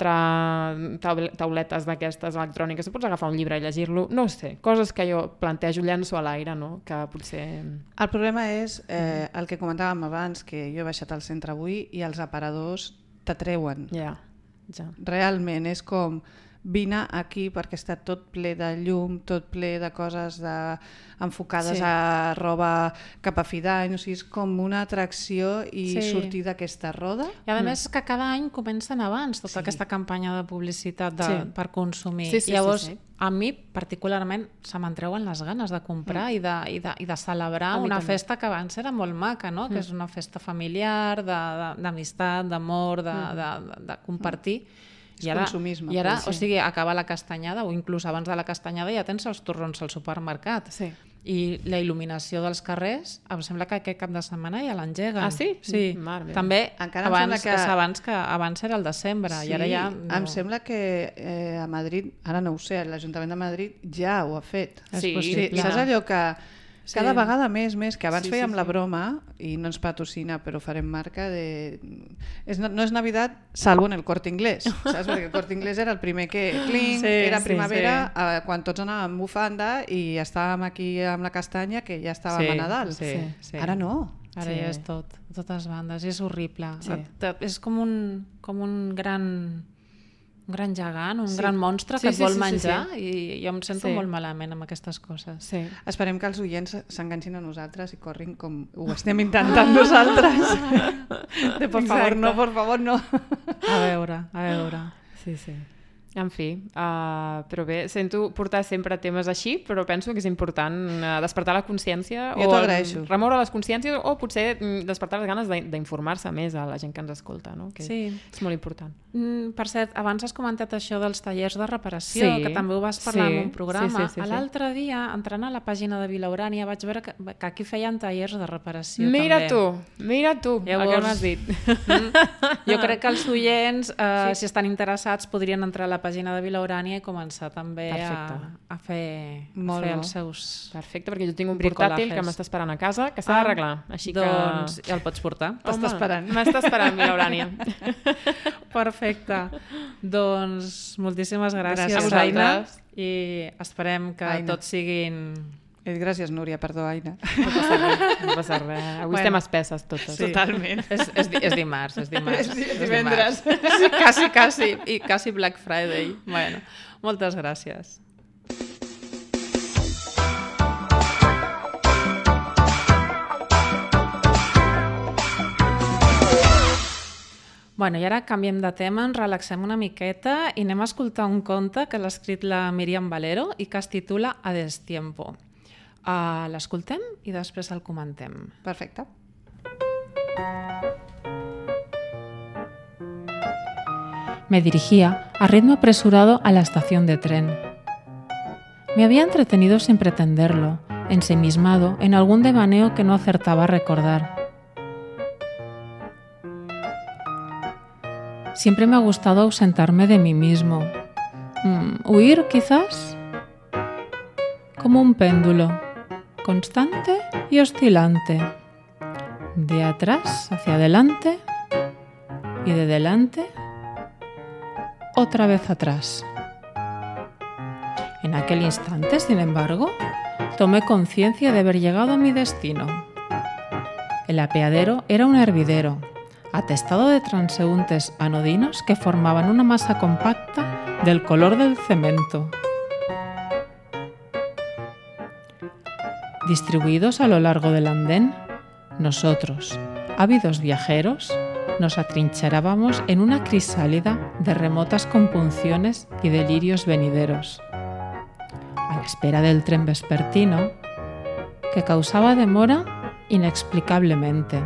4 tauletes d'aquestes electròniques, si pots agafar un llibre i llegir-lo, no sé, coses que jo plantejo, llenço a l'aire, no? Que potser... El problema és el que comentàvem abans, que jo he baixat al centre avui i els aparadors t'atreuen. Ja. Realment, és com... Vine aquí perquè està tot ple de llum, tot ple de coses enfocades a roba cap a fi d'any, o sigui, és com una atracció i sortir d'aquesta roda. I a més que cada any comencen abans tota aquesta campanya de publicitat per consumir. Llavors, a mi particularment se m'entreuen les ganes de comprar i de celebrar una festa que abans era molt maca, no? Que és una festa familiar, d'amistat, d'amor, de compartir. I ara, o sigui, acaba la castanyada o inclús abans de la castanyada ja tens els torrons al supermercat. I la il·luminació dels carrers, em sembla que aquest cap de setmana ja l'engeguen. Ah, sí? Sí. També abans era el desembre i ara ja... Em sembla que a Madrid, ara no ho sé, l'Ajuntament de Madrid ja ho ha fet. És possible. Saps allò que Cada vegada més, que abans Sí, fèiem sí, la sí. broma, i no ens patrocina, però farem marca de... No és Navidad, salvo en el Corte Inglés, saps? Perquè el Corte Inglés era el primer que... Cling, Sí, era sí, primavera, sí. quan tots anàvem amb bufanda i estàvem aquí amb la castanya, que ja estàvem a Nadal. Sí. Ara no. Ara ja és tot, a totes bandes, i és horrible. Sí. És com un gran gegant, un gran monstre Sí, que et sí, vol sí, sí, menjar, i jo em sento Sí. molt malament amb aquestes coses. Sí. Esperem que els oients s'enganxin a nosaltres i corrin com ho estem intentant nosaltres. De por favor, no, por favor, no. A veure. Sí. En fi, però bé, sento portar sempre temes així, però penso que és important despertar la consciència, Jo t'ho agraeixo. remoure les consciències, o potser despertar les ganes d'informar-se més a la gent que ens escolta, no? Que Sí. és molt important. Per cert, abans has comentat això dels tallers de reparació, Sí, que també ho vas parlar sí, en un programa. sí. L'altre dia, entrant a la pàgina de Vila Urània, vaig veure que aquí feien tallers de reparació Mira també. tu, Llavors, el que m'has dit. Jo crec que els oients, si estan interessats, podrien entrar a la pàgina de Vila Urània i començar també a fer els seus... Perfecte, perquè jo tinc un bricolajes. portàtil que m'està esperant a casa, que s'ha d'arreglar. Així Doncs que... ja el pots portar. T'està esperant. M'està esperant, Vila Urània. Perfecte. Doncs moltíssimes gràcies, Gràcies a Aina, vosaltres. i esperem que Aina. tots siguin... Gràcies, Núria, perdó, Aina. No passa res. Avui estem espesses totes. Sí. Totalment. És dimarts, és dimarts. És divendres. Quasi, i quasi Black Friday. Bueno, moltes gràcies. Bueno, i ara canviem de tema, ens relaxem una miqueta i anem a escoltar un conte que l'ha escrit la Míriam Valero i que es titula A destiempo. L'escoltem i després el comentem. Perfecte. Me dirigía a ritmo apresurado a la estación de tren. Me había entretenido sin pretenderlo, ensimismado en algún devaneo que no acertaba a recordar. Siempre me ha gustado ausentarme de mí mismo. ¿Huir, quizás? Como un péndulo, constante y oscilante. De atrás hacia adelante y de delante otra vez atrás. En aquel instante, sin embargo, tomé conciencia de haber llegado a mi destino. El apeadero era un hervidero, atestado de transeúntes anodinos que formaban una masa compacta del color del cemento. Distribuidos a lo largo del andén, nosotros, ávidos viajeros, nos atrincherábamos en una crisálida de remotas compunciones y delirios venideros, a la espera del tren vespertino, que causaba demora inexplicablemente.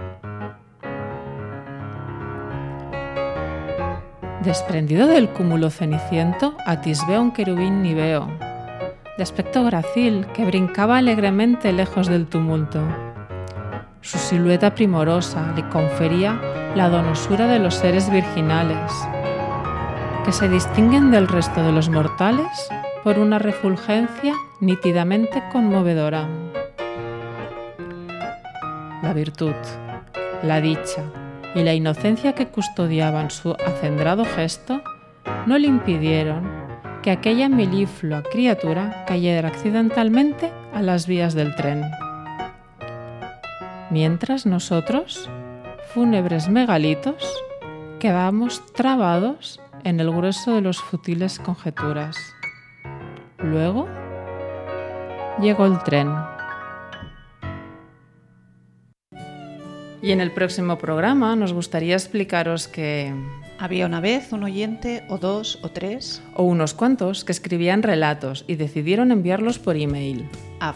Desprendido del cúmulo ceniciento, atisbé a un querubín niveo, de aspecto gracil, que brincaba alegremente lejos del tumulto. Su silueta primorosa le confería la donosura de los seres virginales, que se distinguen del resto de los mortales por una refulgencia nítidamente conmovedora. La virtud, la dicha y la inocencia que custodiaban su acendrado gesto no le impidieron que aquella meliflua criatura cayera accidentalmente a las vías del tren. Mientras nosotros, fúnebres megalitos, quedábamos trabados en el grueso de los futiles conjeturas. Luego llegó el tren. Y en el próximo programa nos gustaría explicaros que... Había una vez un oyente, o dos, o tres, o unos cuantos, que escribían relatos y decidieron enviarlos por email. a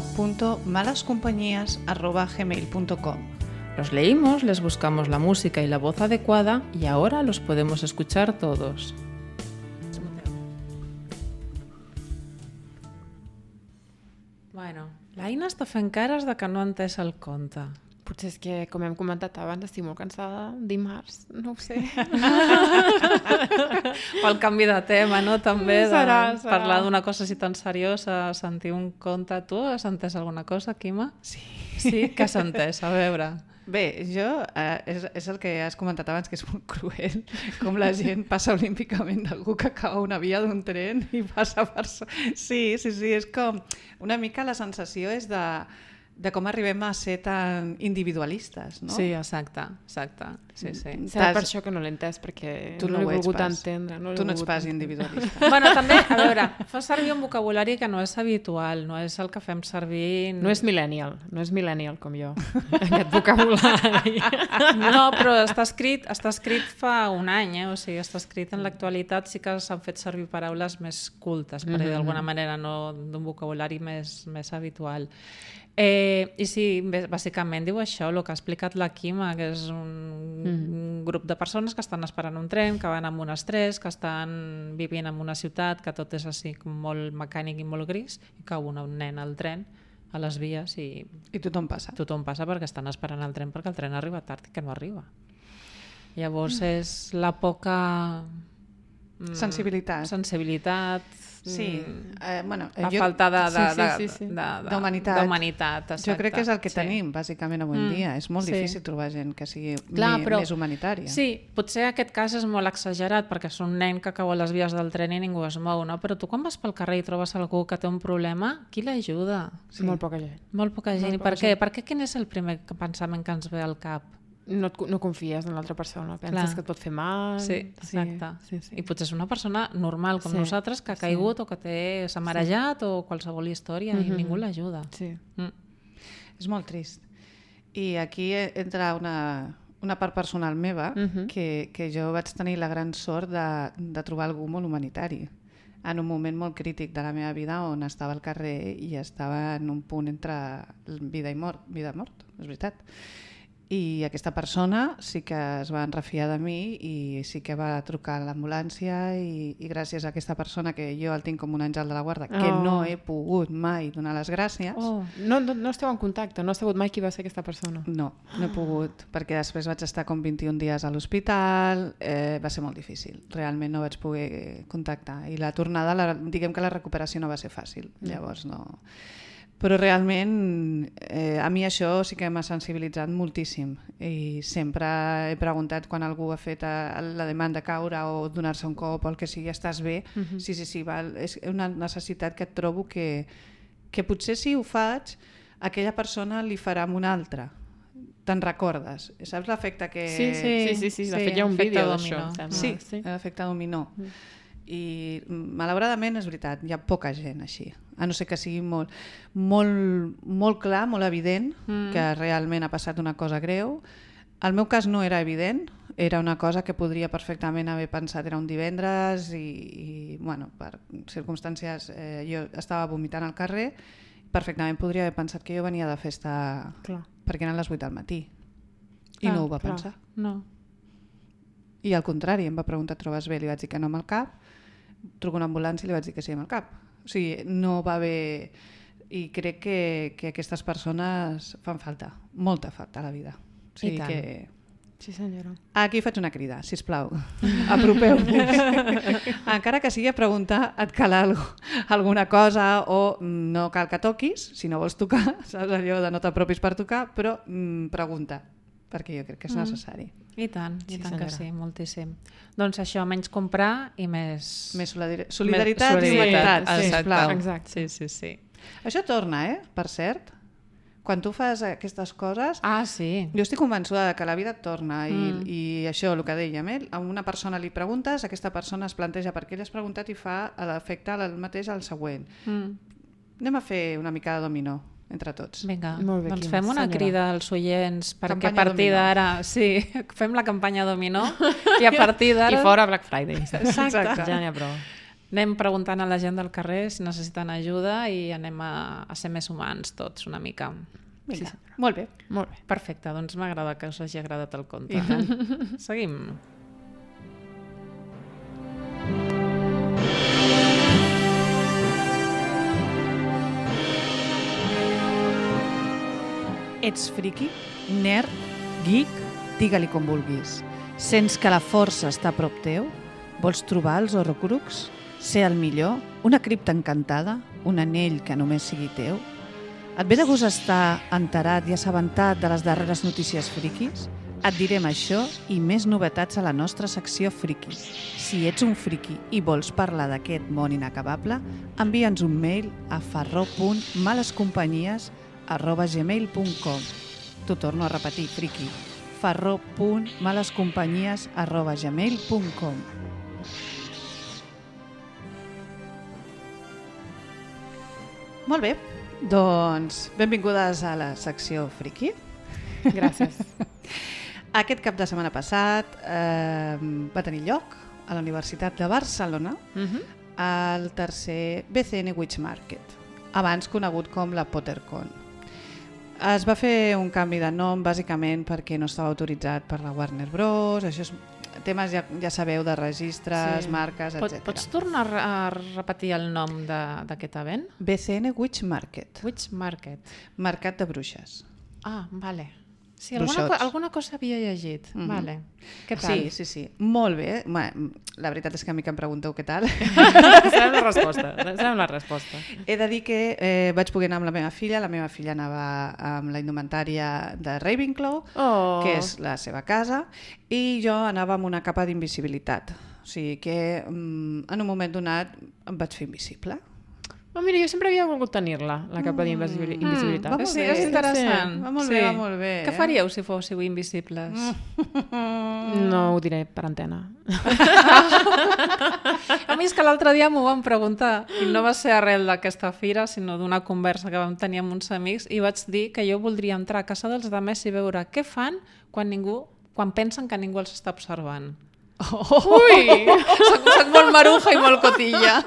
farro.malascompañías@gmail.com. Los leímos, les buscamos la música y la voz adecuada y ahora los podemos escuchar todos. Bueno, l'Aina està fent cares de que no ha entès el conte. Potser és que, com hem comentat abans, estic molt cansada dimarts, no ho sé. O el canvi de tema, no? També Serà. parlar d'una cosa així tan seriosa, sentir un conte. Tu has entès alguna cosa, Quima? Sí. Sí? Què has entès? A veure. Bé, jo, és el que has comentat abans, que és molt cruel, com la gent passa olímpicament d'algú que acaba una via d'un tren i passa per... Sí, és com... Una mica la sensació és de com arribem a ser tan individualistes, no? Sí, exacte. Sí. Serà per això que no l'he entès, perquè Tu no no l'he ho ets volgut pas. entendre. Tu no ets pas individualista. Bueno, també, a veure, fa servir un vocabulari que no és habitual, no és el que fem servir... No és millennial com jo, aquest vocabulari. No, però està escrit fa un any, o sigui, està escrit en l'actualitat, sí que s'han fet servir paraules més cultes, per dir d'alguna manera, no d'un vocabulari més habitual. I sí, bàsicament diu això, el que ha explicat la Quima, que és un grup de persones que estan esperant un tren, que van amb un estrès, que estan vivint en una ciutat que tot és així com molt mecànic i molt gris, i cau un nen al tren a les vies i tothom passa. Tothom passa perquè estan esperant el tren perquè el tren arriba tard i que no arriba. Llavors és la poca... sensibilitat, sí, bueno, la falta d'humanitat. Jo crec que és el que tenim bàsicament avui en dia. És molt difícil trobar gent que sigui més humanitària. Sí, potser aquest cas és molt exagerat perquè és un nen que cau a les vies del tren i ningú es mou, no? Però tu quan vas pel carrer i trobes algú que té un problema, qui l'ajuda? Sí. Molt poca gent. Molt poca gent. I per què? Perquè quin és el primer pensament que ens ve al cap? No confies en l'altra persona, penses que et pot fer mal... Sí, exacte. Sí. I potser és una persona normal com nosaltres que ha caigut o que s'ha marejat o qualsevol història i ningú l'ajuda. Sí. És molt trist. I aquí entra una part personal meva que jo vaig tenir la gran sort de trobar algú molt humanitari en un moment molt crític de la meva vida on estava al carrer i estava en un punt entre vida i mort, és veritat. I aquesta persona sí que es va enrefiar de mi i sí que va trucar a l'ambulància i gràcies a aquesta persona, que jo el tinc com un àngel de la guarda, que no he pogut mai donar les gràcies... No esteu en contacte? No has sabut mai qui va ser aquesta persona? No he pogut, perquè després vaig estar com 21 dies a l'hospital, va ser molt difícil, realment no vaig poder contactar. I la tornada, diguem que la recuperació no va ser fàcil, llavors no... Però realment a mi això sí que m'ha sensibilitzat moltíssim i sempre he preguntat quan algú ha fet la demanda caure o donar-se un cop o el que sigui, estàs bé? Sí, val. És una necessitat que trobo que potser si ho faig aquella persona li farà amb una altra. Te'n recordes? Saps l'efecte que... Sí, de fet hi ha un vídeo d'això. Sí, l'efecte dominó. I malauradament és veritat, hi ha poca gent així, a no ser que sigui molt clar, molt evident que realment ha passat una cosa greu. El meu cas no era evident, era una cosa que podria perfectament haver pensat, era un divendres i bueno, per circumstàncies jo estava vomitant al carrer, perfectament podria haver pensat que jo venia de festa perquè eren les 8 del matí i no ho va pensar. No. I al contrari, em va preguntar, trobes bé? Li vaig dir que no amb el cap, truco una ambulància i li vaig dir que sí amb el cap. O sigui, no va bé... I crec que aquestes persones fan falta, molta falta a la vida. O sigui que... Sí, senyora. Aquí faig una crida, sisplau. Apropeu-vos. Encara que sigui a preguntar, et cal alguna cosa o no cal que toquis, si no vols tocar, saps allò de no t'apropis per tocar, però pregunta, perquè jo crec que és necessari. I tant que sí, moltíssim. Doncs això, menys comprar i més... Més solidaritat i humanitat, sisplau. Exacte. Sí. Això torna, per cert. Quan tu fas aquestes coses... Sí. Jo estic convençuda que la vida et torna i això, el que dèiem, a una persona li preguntes, aquesta persona es planteja per què li has preguntat i fa l'efecte el mateix al següent. Anem a fer una mica de dominó entre tots. Vinga, doncs fem una crida als oients perquè a partir d'ara fem la campanya dominó i a partir d'ara... I fora Black Friday. Exacte. Ja n'hi ha prou. Anem preguntant a la gent del carrer si necessiten ajuda i anem a ser més humans tots una mica. Vinga, molt bé. Perfecte, doncs m'agrada que us hagi agradat el conte. Seguim. Ets friqui? nerd, geek, digue-li com vulguis. Sents que la força està a prop teu? Vols trobar els Horrocrux? Ser el millor? Una cripta encantada? Un anell que només sigui teu? Et ve de gust estar enterat i assabentat de les darreres notícies friquis? Et direm això i més novetats a la nostra secció friki. Si ets un friki i vols parlar d'aquest món inacabable, envia'ns un mail a farro.malescompanyies@gmail.com. T'ho torno a repetir, friki. farro.malescompanyies@gmail.com. Molt bé, doncs benvingudes a la secció friki. Gràcies. Aquest cap de setmana passat va tenir lloc a la Universitat de Barcelona el tercer BCN Witch Market, abans conegut com la PotterCon. Es va fer un canvi de nom bàsicament perquè no estava autoritzat per la Warner Bros. Això és temes, ja sabeu, de registres, marques, etc. Pots tornar a repetir el nom d'aquest event? BCN Witch Market. Witch Market. Mercat de bruixes. Ah, vale. Sí, Bruixots. alguna cosa havia llegit. Vale. Què tal? Sí. Molt bé. La veritat és que a mi que em pregunteu què tal. Sabem la resposta. He de dir que vaig poder anar amb la meva filla. La meva filla anava amb la indumentària de Ravenclaw, que és la seva casa, i jo anava amb una capa d'invisibilitat. O sigui que en un moment donat em vaig fer invisible. Oh, mira, jo sempre havia volgut tenir-la, la capa d'invisibilitat. Va molt bé. És interessant. Va molt bé, va molt bé. Què faríeu si fóssiu invisibles? No ho diré per antena. A mi és que l'altre dia m'ho van preguntar i no va ser arrel d'aquesta fira, sinó d'una conversa que vam tenir amb uns amics i vaig dir que jo voldria entrar a casa dels altres i veure què fan quan pensen que ningú els està observant. Ui! Soc molt maruja i molt cotilla.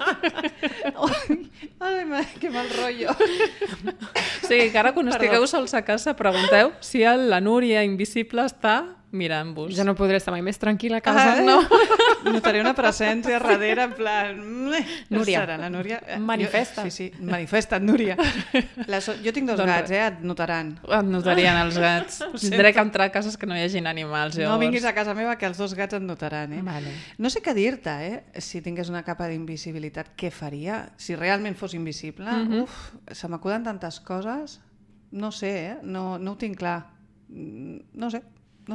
Ai, que mal rotllo. O sigui, que ara quan estigueu sols a casa pregunteu si la Núria invisible està mirant-vos. Ja no podré estar mai més tranquil·la a casa. No. Notaré una presència darrere, en plan... Núria, serà la Núria. manifesta. Sí, manifesta't, Núria. Jo tinc dos gats, et notaran. Et notarien els gats. Tindré que entrar a cases que no hi hagin animals, llavors. No vinguis a casa meva que els dos gats et notaran, Vale. No sé què dir-te, si tingués una capa d'invisibilitat, què faria? Si realment fos invisible, se m'acuden tantes coses, no sé, no ho tinc clar. No sé.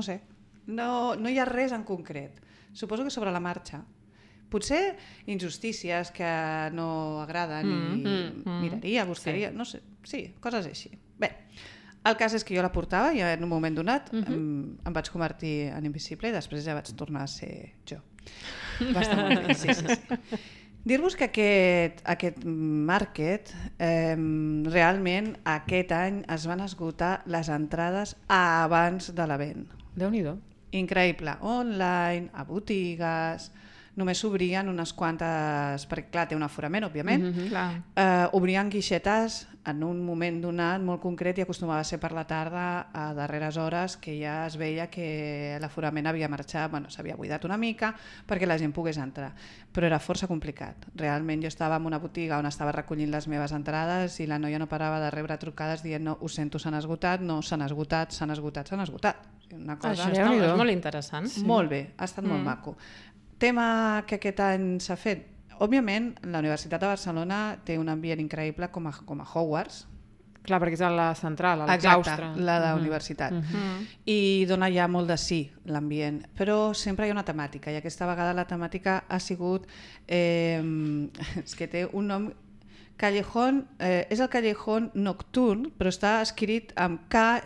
No hi ha res en concret. Suposo que sobre la marxa. Potser injustícies que no agraden i miraria, buscaria, no sé, sí, coses així. Bé, el cas és que jo la portava i en un moment donat em vaig convertir en invisible i després ja vaig tornar a ser jo. Va estar molt bé, sí. Dir-vos que aquest market, realment aquest any es van esgotar les entrades abans de l'event. Déu-n'hi-do. Increïble. Online, a botigues, només s'obrien unes quantes, perquè clar, té un aforament, òbviament. Obrien guixetes en un moment donat molt concret i acostumava a ser per la tarda a darreres hores que ja es veia que l'aforament havia marxat, s'havia buidat una mica perquè la gent pogués entrar. Però era força complicat. Realment jo estava en una botiga on estava recollint les meves entrades i la noia no parava de rebre trucades dient no, ho sento, s'han esgotat, no, s'han esgotat. Una cosa... Això és molt interessant. Sí. Molt bé, ha estat molt maco. Tema que aquest any s'ha fet. Òbviament, la Universitat de Barcelona té un ambient increïble com a Hogwarts. Clar, perquè és a la central, al claustre. Exacte, la de la universitat. I dona ja molt de sí l'ambient. Però sempre hi ha una temàtica, i aquesta vegada la temàtica ha sigut... és que té un nom... Callejón, és el Callejón Nocturn, però està escrit amb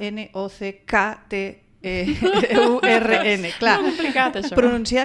K-N-O-C-K-T-U-R-N. Clar, complicat, això. Pronunciar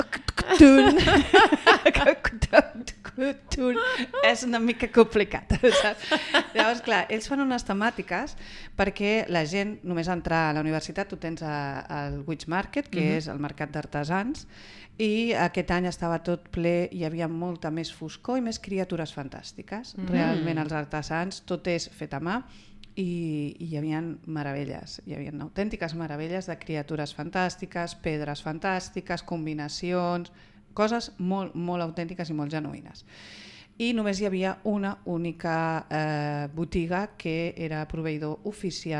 és una mica complicat, saps? Llavors, clar, ells fan unes temàtiques perquè la gent, només entrar a la universitat, tu tens el Witch Market, que és el mercat d'artesans, i aquest any estava tot ple, hi havia molta més foscor i més criatures fantàstiques. Realment els artesans, tot és fet a mà, i hi havia meravelles, hi havia autèntiques meravelles de criatures fantàstiques, pedres fantàstiques, combinacions, coses molt, molt autèntiques i molt genuïnes. I només hi havia una única botiga que era proveïdor oficial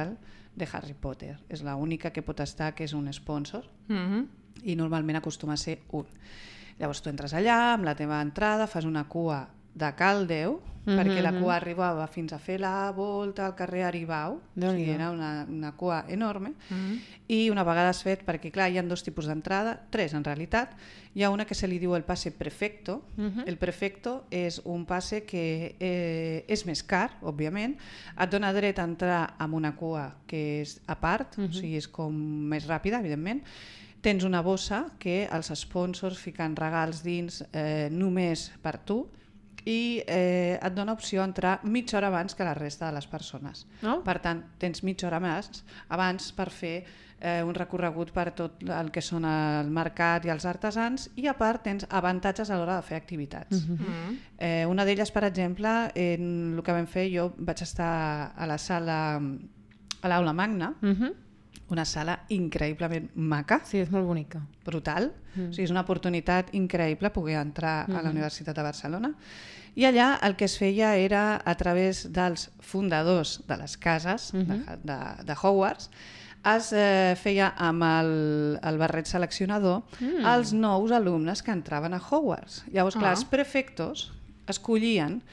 de Harry Potter. És l'única que pot estar que és un sponsor i normalment acostuma a ser un. Llavors tu entres allà amb la teva entrada, fas una cua de cal Déu, perquè la cua arribava fins a fer la volta al carrer Aribau, o sigui, era una cua enorme, i una vegada has fet, perquè clar, hi ha 2 tipus d'entrada, 3 en realitat, hi ha una que se li diu el passe prefecto. El prefecto és un passe que és més car, òbviament, et dona dret a entrar amb una cua que és a part, o sigui, és com més ràpida, evidentment. Tens una bossa que els sponsors fiquen regals dins només per tu, i et dona opció a entrar mitja hora abans que la resta de les persones. Per tant, tens mitja hora abans per fer un recorregut per tot el que són el mercat i els artesans, i a part tens avantatges a l'hora de fer activitats. Una d'elles, per exemple, en el que vam fer, jo vaig estar a la sala, a l'Aula Magna, una sala increïblement maca. Sí, és molt bonica. Brutal. O sigui, és una oportunitat increïble poder entrar a la Universitat de Barcelona. I allà el que es feia era, a través dels fundadors de les cases de Hogwarts, es feia amb el barret seleccionador els nous alumnes que entraven a Hogwarts. Llavors, clar, els prefectos escollien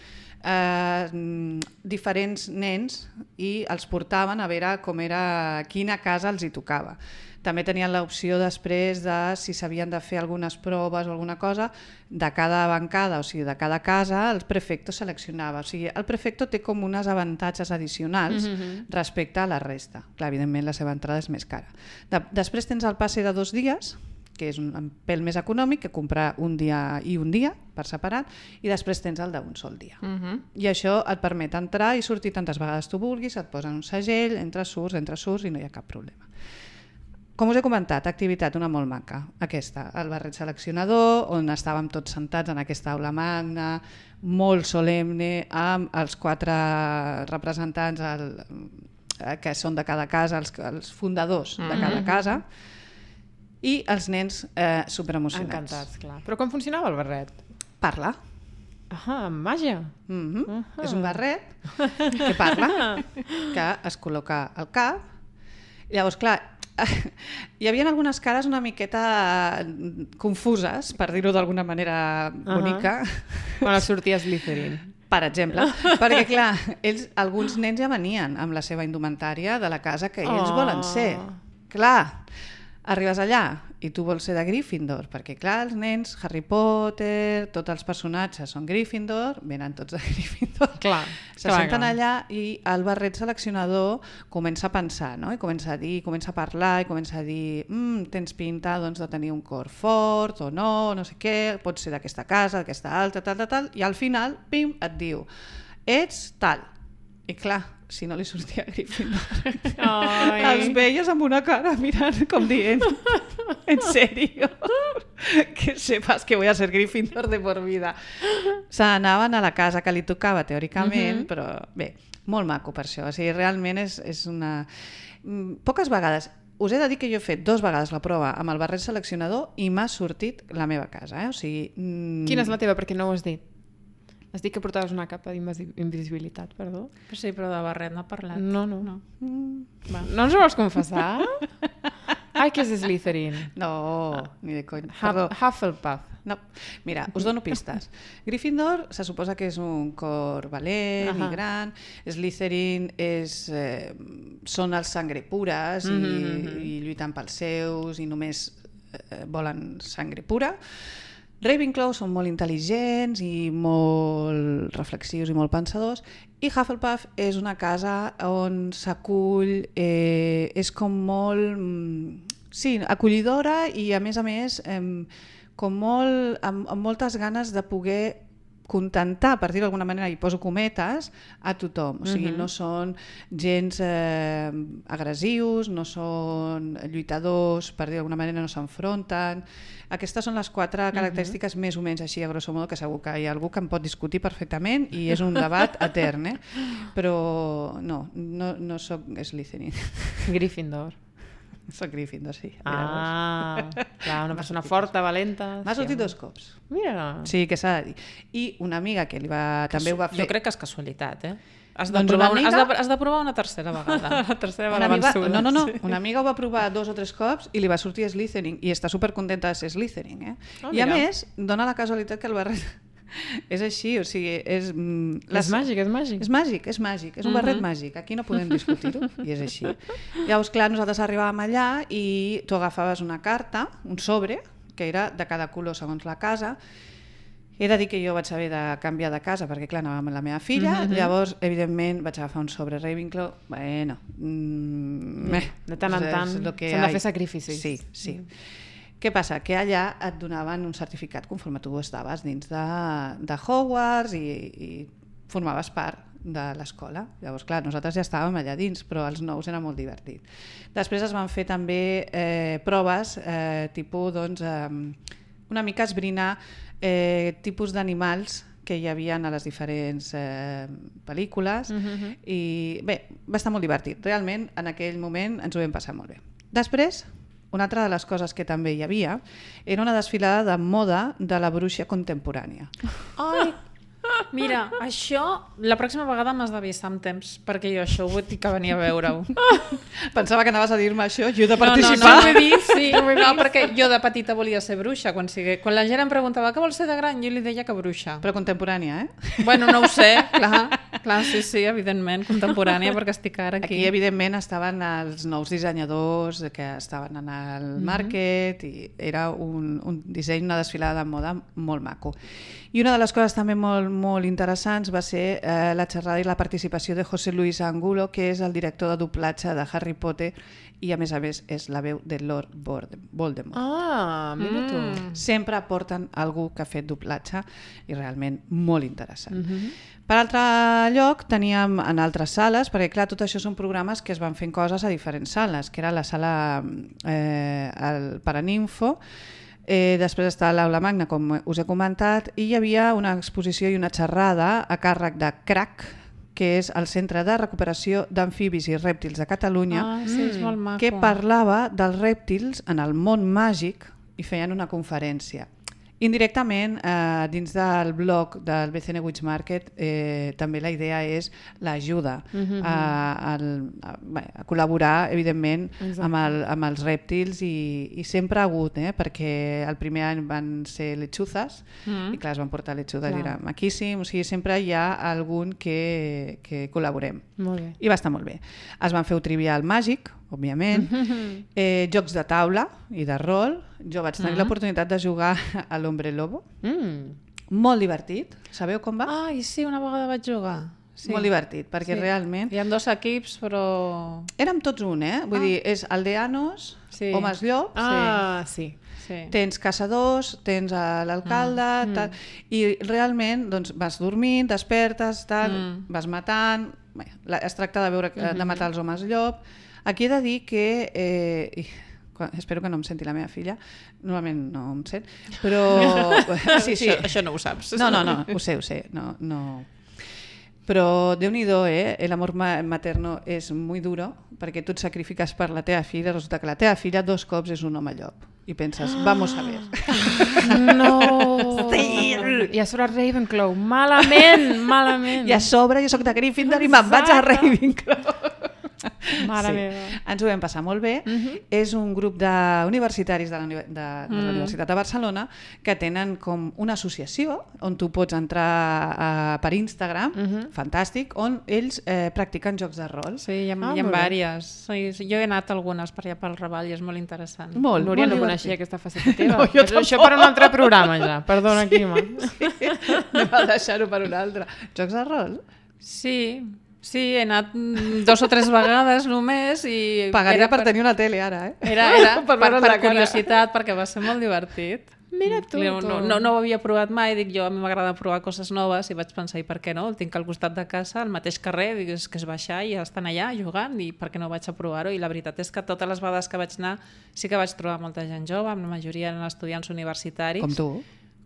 diferents nens i els portaven a veure com era, quina casa els hi tocava. També tenien l'opció després de si s'havien de fer algunes proves o alguna cosa de cada bancada, o sigui, de cada casa, el prefecto seleccionava. O sigui, el prefecto té com uns avantatges addicionals respecte a la resta. Clar, evidentment la seva entrada és més cara. Després tens el passe de 2 dies, que és un pèl més econòmic, que comprar un dia i un dia per separat, i després tens el d'un sol dia. I això et permet entrar i sortir tantes vegades tu vulguis, et posen un segell, entres, surts i no hi ha cap problema. Com us he comentat, activitat una molt maca, aquesta, el barret seleccionador, on estàvem tots sentats en aquesta aula magna, molt solemne, amb els 4 representants que són de cada casa, els fundadors de cada casa, i els nens superemocionats. Encantats, clar. Però com funcionava el barret? Parla. Amb màgia. És un barret que parla, que es col·loca al cap. Llavors, clar, hi havia algunes cares una miqueta confuses, per dir-ho d'alguna manera bonica. Quan els sortia Slytherin. Per exemple, perquè clar, alguns nens ja venien amb la seva indumentària de la casa que ells volen ser. Clar, arribes allà i tu vols ser de Gryffindor, perquè clar, els nens, Harry Potter, tots els personatges són Gryffindor, venen tots de Gryffindor, se senten allà i el barret seleccionador comença a pensar, no? I comença a dir, comença a parlar i comença a dir tens pinta doncs, de tenir un cor fort o no, no sé què, pots ser d'aquesta casa, d'aquesta altra, tal, i al final, pim, et diu, ets tal. I clar, si no li sortia Gryffindor, els veies amb una cara mirant com dient, en serio, que sepas que voy a ser Gryffindor de por vida. S'anaven a la casa que li tocava teòricament, però bé, molt maco per això. O sigui, realment és una... Poques vegades, us he de dir que jo he fet 2 vegades la prova amb el barret seleccionador i m'ha sortit la meva casa. O sigui... Quina és la teva? Perquè no ho has dit. Has dit que portaves una capa d'invisibilitat, perdó? Sí, però de barret no ha parlat. No. No ens ho vols confessar? Ai, que és Slytherin. No, ni de conya. Hufflepuff. No. Mira, us dono pistes. Gryffindor se suposa que és un cor valent i gran. Slytherin són els sangre pures i lluiten pels seus i només volen sangre pura. Ravenclaw són molt intel·ligents i molt reflexius i molt pensadors, i Hufflepuff és una casa on s'acull, és com molt acollidora i a més com molt, amb moltes ganes de poder contentar, per dir-ho d'alguna manera, i poso cometes, a tothom. O sigui, no són gens agressius, no són lluitadors, per dir-ho d'alguna manera, no s'enfronten. Aquestes són les 4 característiques més o menys així, a grosso modo, que segur que hi ha algú que em pot discutir perfectament i és un debat etern, però no soc Slytherin. Gryffindor. Soc Gryffindor, sí. Clar, una persona forta, valenta... M'ha sortit 2 cops. Mira. Sí, que s'ha de dir. I una amiga que també ho va fer... Jo crec que és casualitat, Has de, Doncs provar una amiga- has de provar una tercera vegada. La tercera va Una amiga, vençuda. no, una amiga ho va provar 2 o 3 cops i li va sortir Slytherin i està supercontenta de ser Slytherin, eh? Oh, I a mira. més, dona la casualitat que el barret és així, o sigui, és... És màgic, és màgic. És màgic, és màgic, és un barret màgic, aquí no podem discutir-ho, i és així. Llavors, clar, nosaltres arribàvem allà i tu agafaves una carta, un sobre, que era de cada color segons la casa. He de dir que jo vaig haver de canviar de casa perquè, clar, anàvem amb la meva filla, llavors, evidentment, vaig agafar un sobre Ravenclaw, bueno... De tant en tant és lo que s'han de hay. fer sacrificis. Sí, sí. Què passa? Que allà et donaven un certificat conforme tu estaves dins de Hogwarts i formaves part de l'escola. Llavors, clar, nosaltres ja estàvem allà dins, però els nous era molt divertit. Després es van fer també proves, tipus, doncs, una mica esbrinar tipus d'animals que hi havia a les diferents pel·lícules i bé, va estar molt divertit. Realment, en aquell moment ens ho vam passar molt bé. Després, una altra de les coses que també hi havia era una desfilada de moda de la bruixa contemporània. Ai, mira, això la pròxima vegada m'has d'avisar amb temps, perquè jo això ho vull dir que venia a veure-ho. Pensava que anaves a dir-me això, jo he de No, participar. ho he dit, sí. No, perquè jo de petita volia ser bruixa. Quan la gent em preguntava què vols ser de gran, jo li deia que bruixa. Però contemporània, eh? Bueno, no ho sé, clar, sí, evidentment, contemporània, perquè estic ara aquí. Aquí, evidentment, estaven els nous dissenyadors que estaven en el market i era un disseny, una desfilada de moda molt maco. I una de les coses també molt interessants va ser la xerrada i la participació de José Luis Angulo, que és el director de doblatge de Harry Potter i, a més és la veu de Lord Voldemort. Ah, mira tu. Sempre porten algú que ha fet doblatge i realment molt interessant. Per altre lloc teníem en altres sales, perquè clar, tot això són programes que es van fent coses a diferents sales, que era la sala el Paraninfo, després està l'aula magna, com us he comentat, i hi havia una exposició i una xerrada a càrrec de CRAC, que és el Centre de Recuperació d'Amfibis i Rèptils de Catalunya, Sí, és molt maco. que parlava dels rèptils en el món màgic i feien una conferència. Indirectament, dins del blog del BCN Witch Market, també la idea és l'ajuda a col·laborar, evidentment, amb els rèptils i sempre ha hagut, perquè el primer any van ser lechuzas i clar, es van portar lechuzas i era maquíssim, o sigui, sempre hi ha algun que col·laborem. Molt bé. I va estar molt bé. Es van fer un trivial màgic, òbviament, jocs de taula i de rol. Jo vaig tenir l'oportunitat de jugar a l'Hombre Lobo. Molt divertit. Sabeu com va? Ai, sí, una vegada vaig jugar. Sí. Molt divertit, perquè realment... Hi ha 2 equips, però... Érem tots un, Vull dir, és aldeanos, homes llops, Ah, sí. tens caçadors, tens l'alcalde, i realment doncs, vas dormint, despertes, vas matant... Bé, es tracta de veure de matar els homes llop. Aquí he de dir que... espero que no em senti la meva filla, normalment no em sent, però... Sí, això no ho saps. No, ho sé. No. Però Déu-n'hi-do, el amor materno és muy duro, perquè tu et sacrifiques per la teva filla, resulta que la teva filla 2 cops és un home llop. I penses, vamos a ver. No! Sí! I a sobre Ravenclaw. Malament! I a sobre jo soc de Gryffindor i me'n vaig a Ravenclaw. Mare meva. Ens ho vam passar molt bé. És un grup d'universitaris de la Universitat de Barcelona que tenen com una associació on tu pots entrar per Instagram, fantàstic, on ells practiquen jocs de rol. Sí, hi ha diverses. Sí, jo he anat a algunes per allà pel Raval i és molt interessant. Molt, Núria molt no divertit. coneixia aquesta faceta teva. No, jo Però això per un altre programa ja. Perdona, Quima. Anem a deixar-ho per un altre. Jocs de rol? Sí, he anat 2 o 3 vegades només i... Pagaria per tenir una tele ara, Era per veure'n per la cara. curiositat, perquè va ser molt divertit. Mira tu. No ho havia provat mai, dic jo, a mi m'agrada provar coses noves i vaig pensar, i per què no? El tinc al costat de casa, al mateix carrer, dic, és que és baixar i ja estan allà jugant i per què no vaig a provar-ho? I la veritat és que totes les vegades que vaig anar sí que vaig trobar molta gent jove, amb la majoria eren estudiants universitaris. Com tu?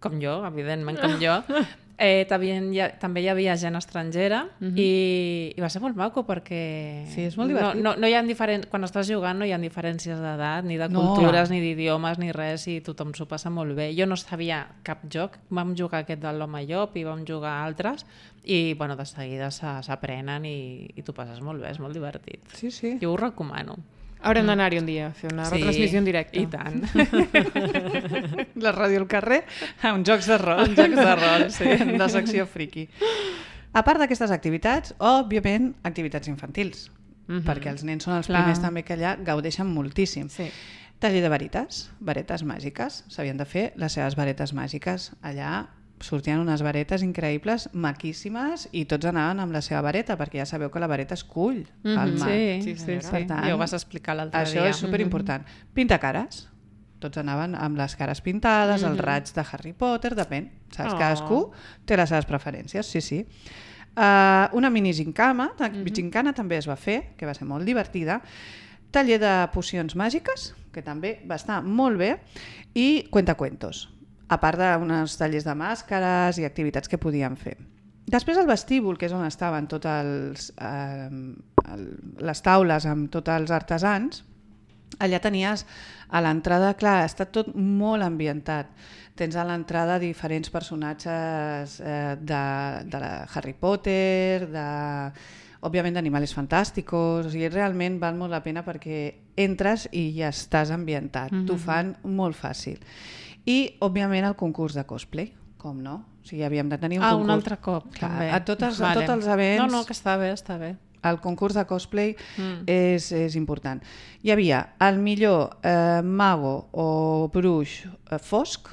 com jo, evidentment com jo, també hi havia gent estrangera i va ser molt maco perquè Sí, és molt divertit. no hi ha quan estàs jugant no hi ha diferències d'edat, ni de cultures, ni d'idiomes, ni res, i tothom s'ho passa molt bé. Jo no sabia cap joc, vam jugar aquest de l'Home Llop i vam jugar altres i bueno, de seguida s'aprenen i t'ho passes molt bé, és molt divertit. Sí, sí. Jo ho recomano. Haurem d'anar-hi un dia a fer una retransmissió en directe. I tant. La ràdio al carrer amb jocs de rol. Amb jocs de rol, sí. De secció friki. A part d'aquestes activitats, òbviament, activitats infantils, perquè els nens són els primers també que allà gaudeixen moltíssim. Sí. Taller de varetes màgiques. S'havien de fer les seves varetes màgiques. Allà sortien unes varetes increïbles, maquíssimes, i tots anaven amb la seva vareta, perquè ja sabeu que la vareta es cull al mar. Sí. Per tant, ja ho vas explicar l'altre dia. Això és superimportant. Pintacares. Tots anaven amb les cares pintades, els raigs de Harry Potter, depèn. Saps? Cadascú té les seves preferències, sí. Una mini gincana també es va fer, que va ser molt divertida. Taller de pocions màgiques, que també va estar molt bé, i cuentacuentos, a part d'uns tallers de màscares i activitats que podíem fer. Després el vestíbul, que és on estaven totes les taules amb tots els artesans, allà tenies a l'entrada, clar, està tot molt ambientat. Tens a l'entrada diferents personatges de Harry Potter, òbviament d'Animales Fantásticos, i realment val molt la pena perquè entres i ja estàs ambientat. T'ho fan molt fàcil. I, òbviament, el concurs de cosplay, com no? O sigui, havíem de tenir un concurs. Un altre cop, també. A tots els events... No, que està bé. El concurs de cosplay és important. Hi havia el millor mago o bruix fosc,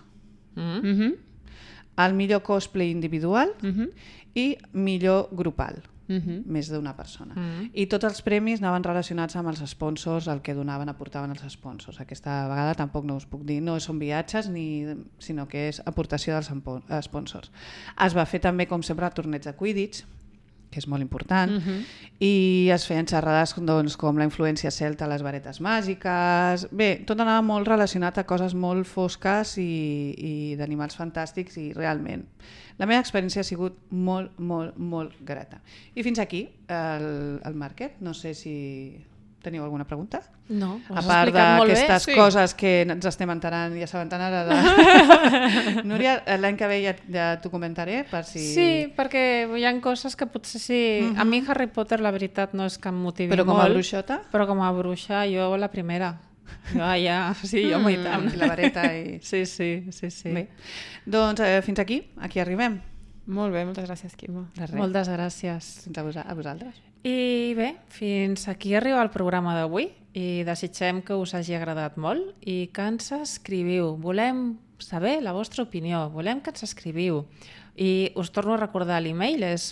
el millor cosplay individual i millor grupal. Més d'una persona. I tots els premis anaven relacionats amb els sponsors, el que aportaven els sponsors. Aquesta vegada tampoc no us puc dir, no són viatges, sinó que és aportació dels sponsors. Es va fer també, com sempre, torneig de Quidditch, que és molt important, i es feien xerrades com la influència celta a les varetes màgiques. Bé, tot anava molt relacionat a coses molt fosques i d'animals fantàstics, i realment la meva experiència ha sigut molt, molt, molt grata. I fins aquí el Market. No sé si teniu alguna pregunta? No, ho a has part explicat molt bé. d'aquestes coses que ens estem enterant i assabentant ara de... Núria, l'any que ve ja t'ho comentaré per si... Sí, perquè hi ha coses que potser sí... A mi Harry Potter, la veritat, no és que em motivi molt. Però com a bruixota? Però com a bruixa, jo la primera. Jo i tant. I la vareta i... Sí. Bé, doncs fins aquí arribem. Molt bé, moltes gràcies, Quima. Moltes gràcies. A vosaltres. I bé, fins aquí arriba el programa d'avui i desitgem que us hagi agradat molt i que ens escriviu. Volem saber la vostra opinió, volem que ens escriviu. I us torno a recordar, l'email és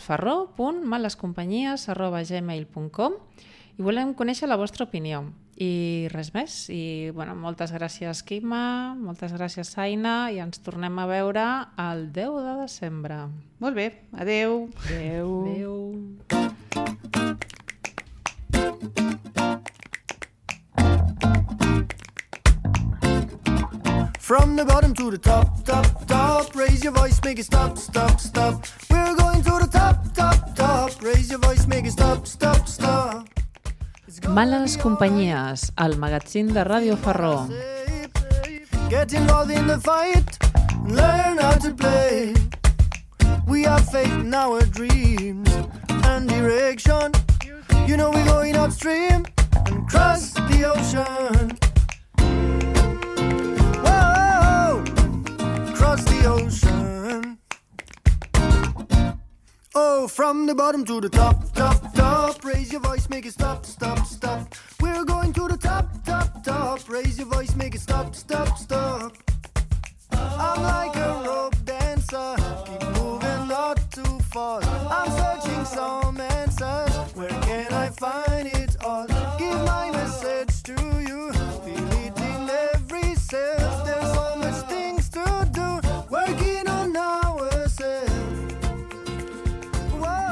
farro.malescompanyies@gmail.com i volem conèixer la vostra opinió. I res més. I moltes gràcies, Quima, moltes gràcies, Aina, i ens tornem a veure el 10 de desembre. Molt bé, adeu. Adeu. From the bottom to the top, top, top. Raise your voice, make it stop, stop, stop. We're going to the top, top, top. Raise your voice, make it stop, stop, stop. Males companyies, el magazín de Ràdio Farró. Get involved in the fight, learn how to play. We have faith in our dreams and direction. You know we're going upstream and cross the ocean. Whoa, cross the ocean. Oh, from the bottom to the top, top, top. Raise your voice, make it stop, stop, stop. We're going to the top, top, top. Raise your voice, make it stop, stop, stop. I'm like a rope dancer, keep moving not too far. I'm searching some answers, where can I find it all? Give my message to you, feel it in every cell. There's so much things to do, working on ourselves.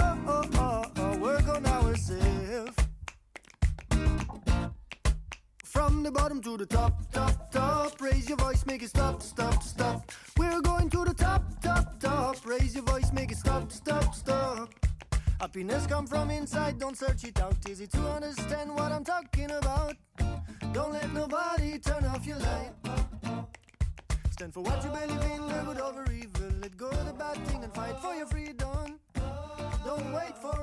Whoa, work on ourselves. From the bottom to the top, top, top. Raise your voice, make it stop, stop, stop. We're going to the top, top, top. Raise your voice, make it stop, stop, stop. Happiness come from inside, don't search it out. Easy to understand what I'm talking about. Don't let nobody turn off your light. Stand for what you believe in, live good over evil. Let go of the bad thing and fight for your freedom. Don't wait for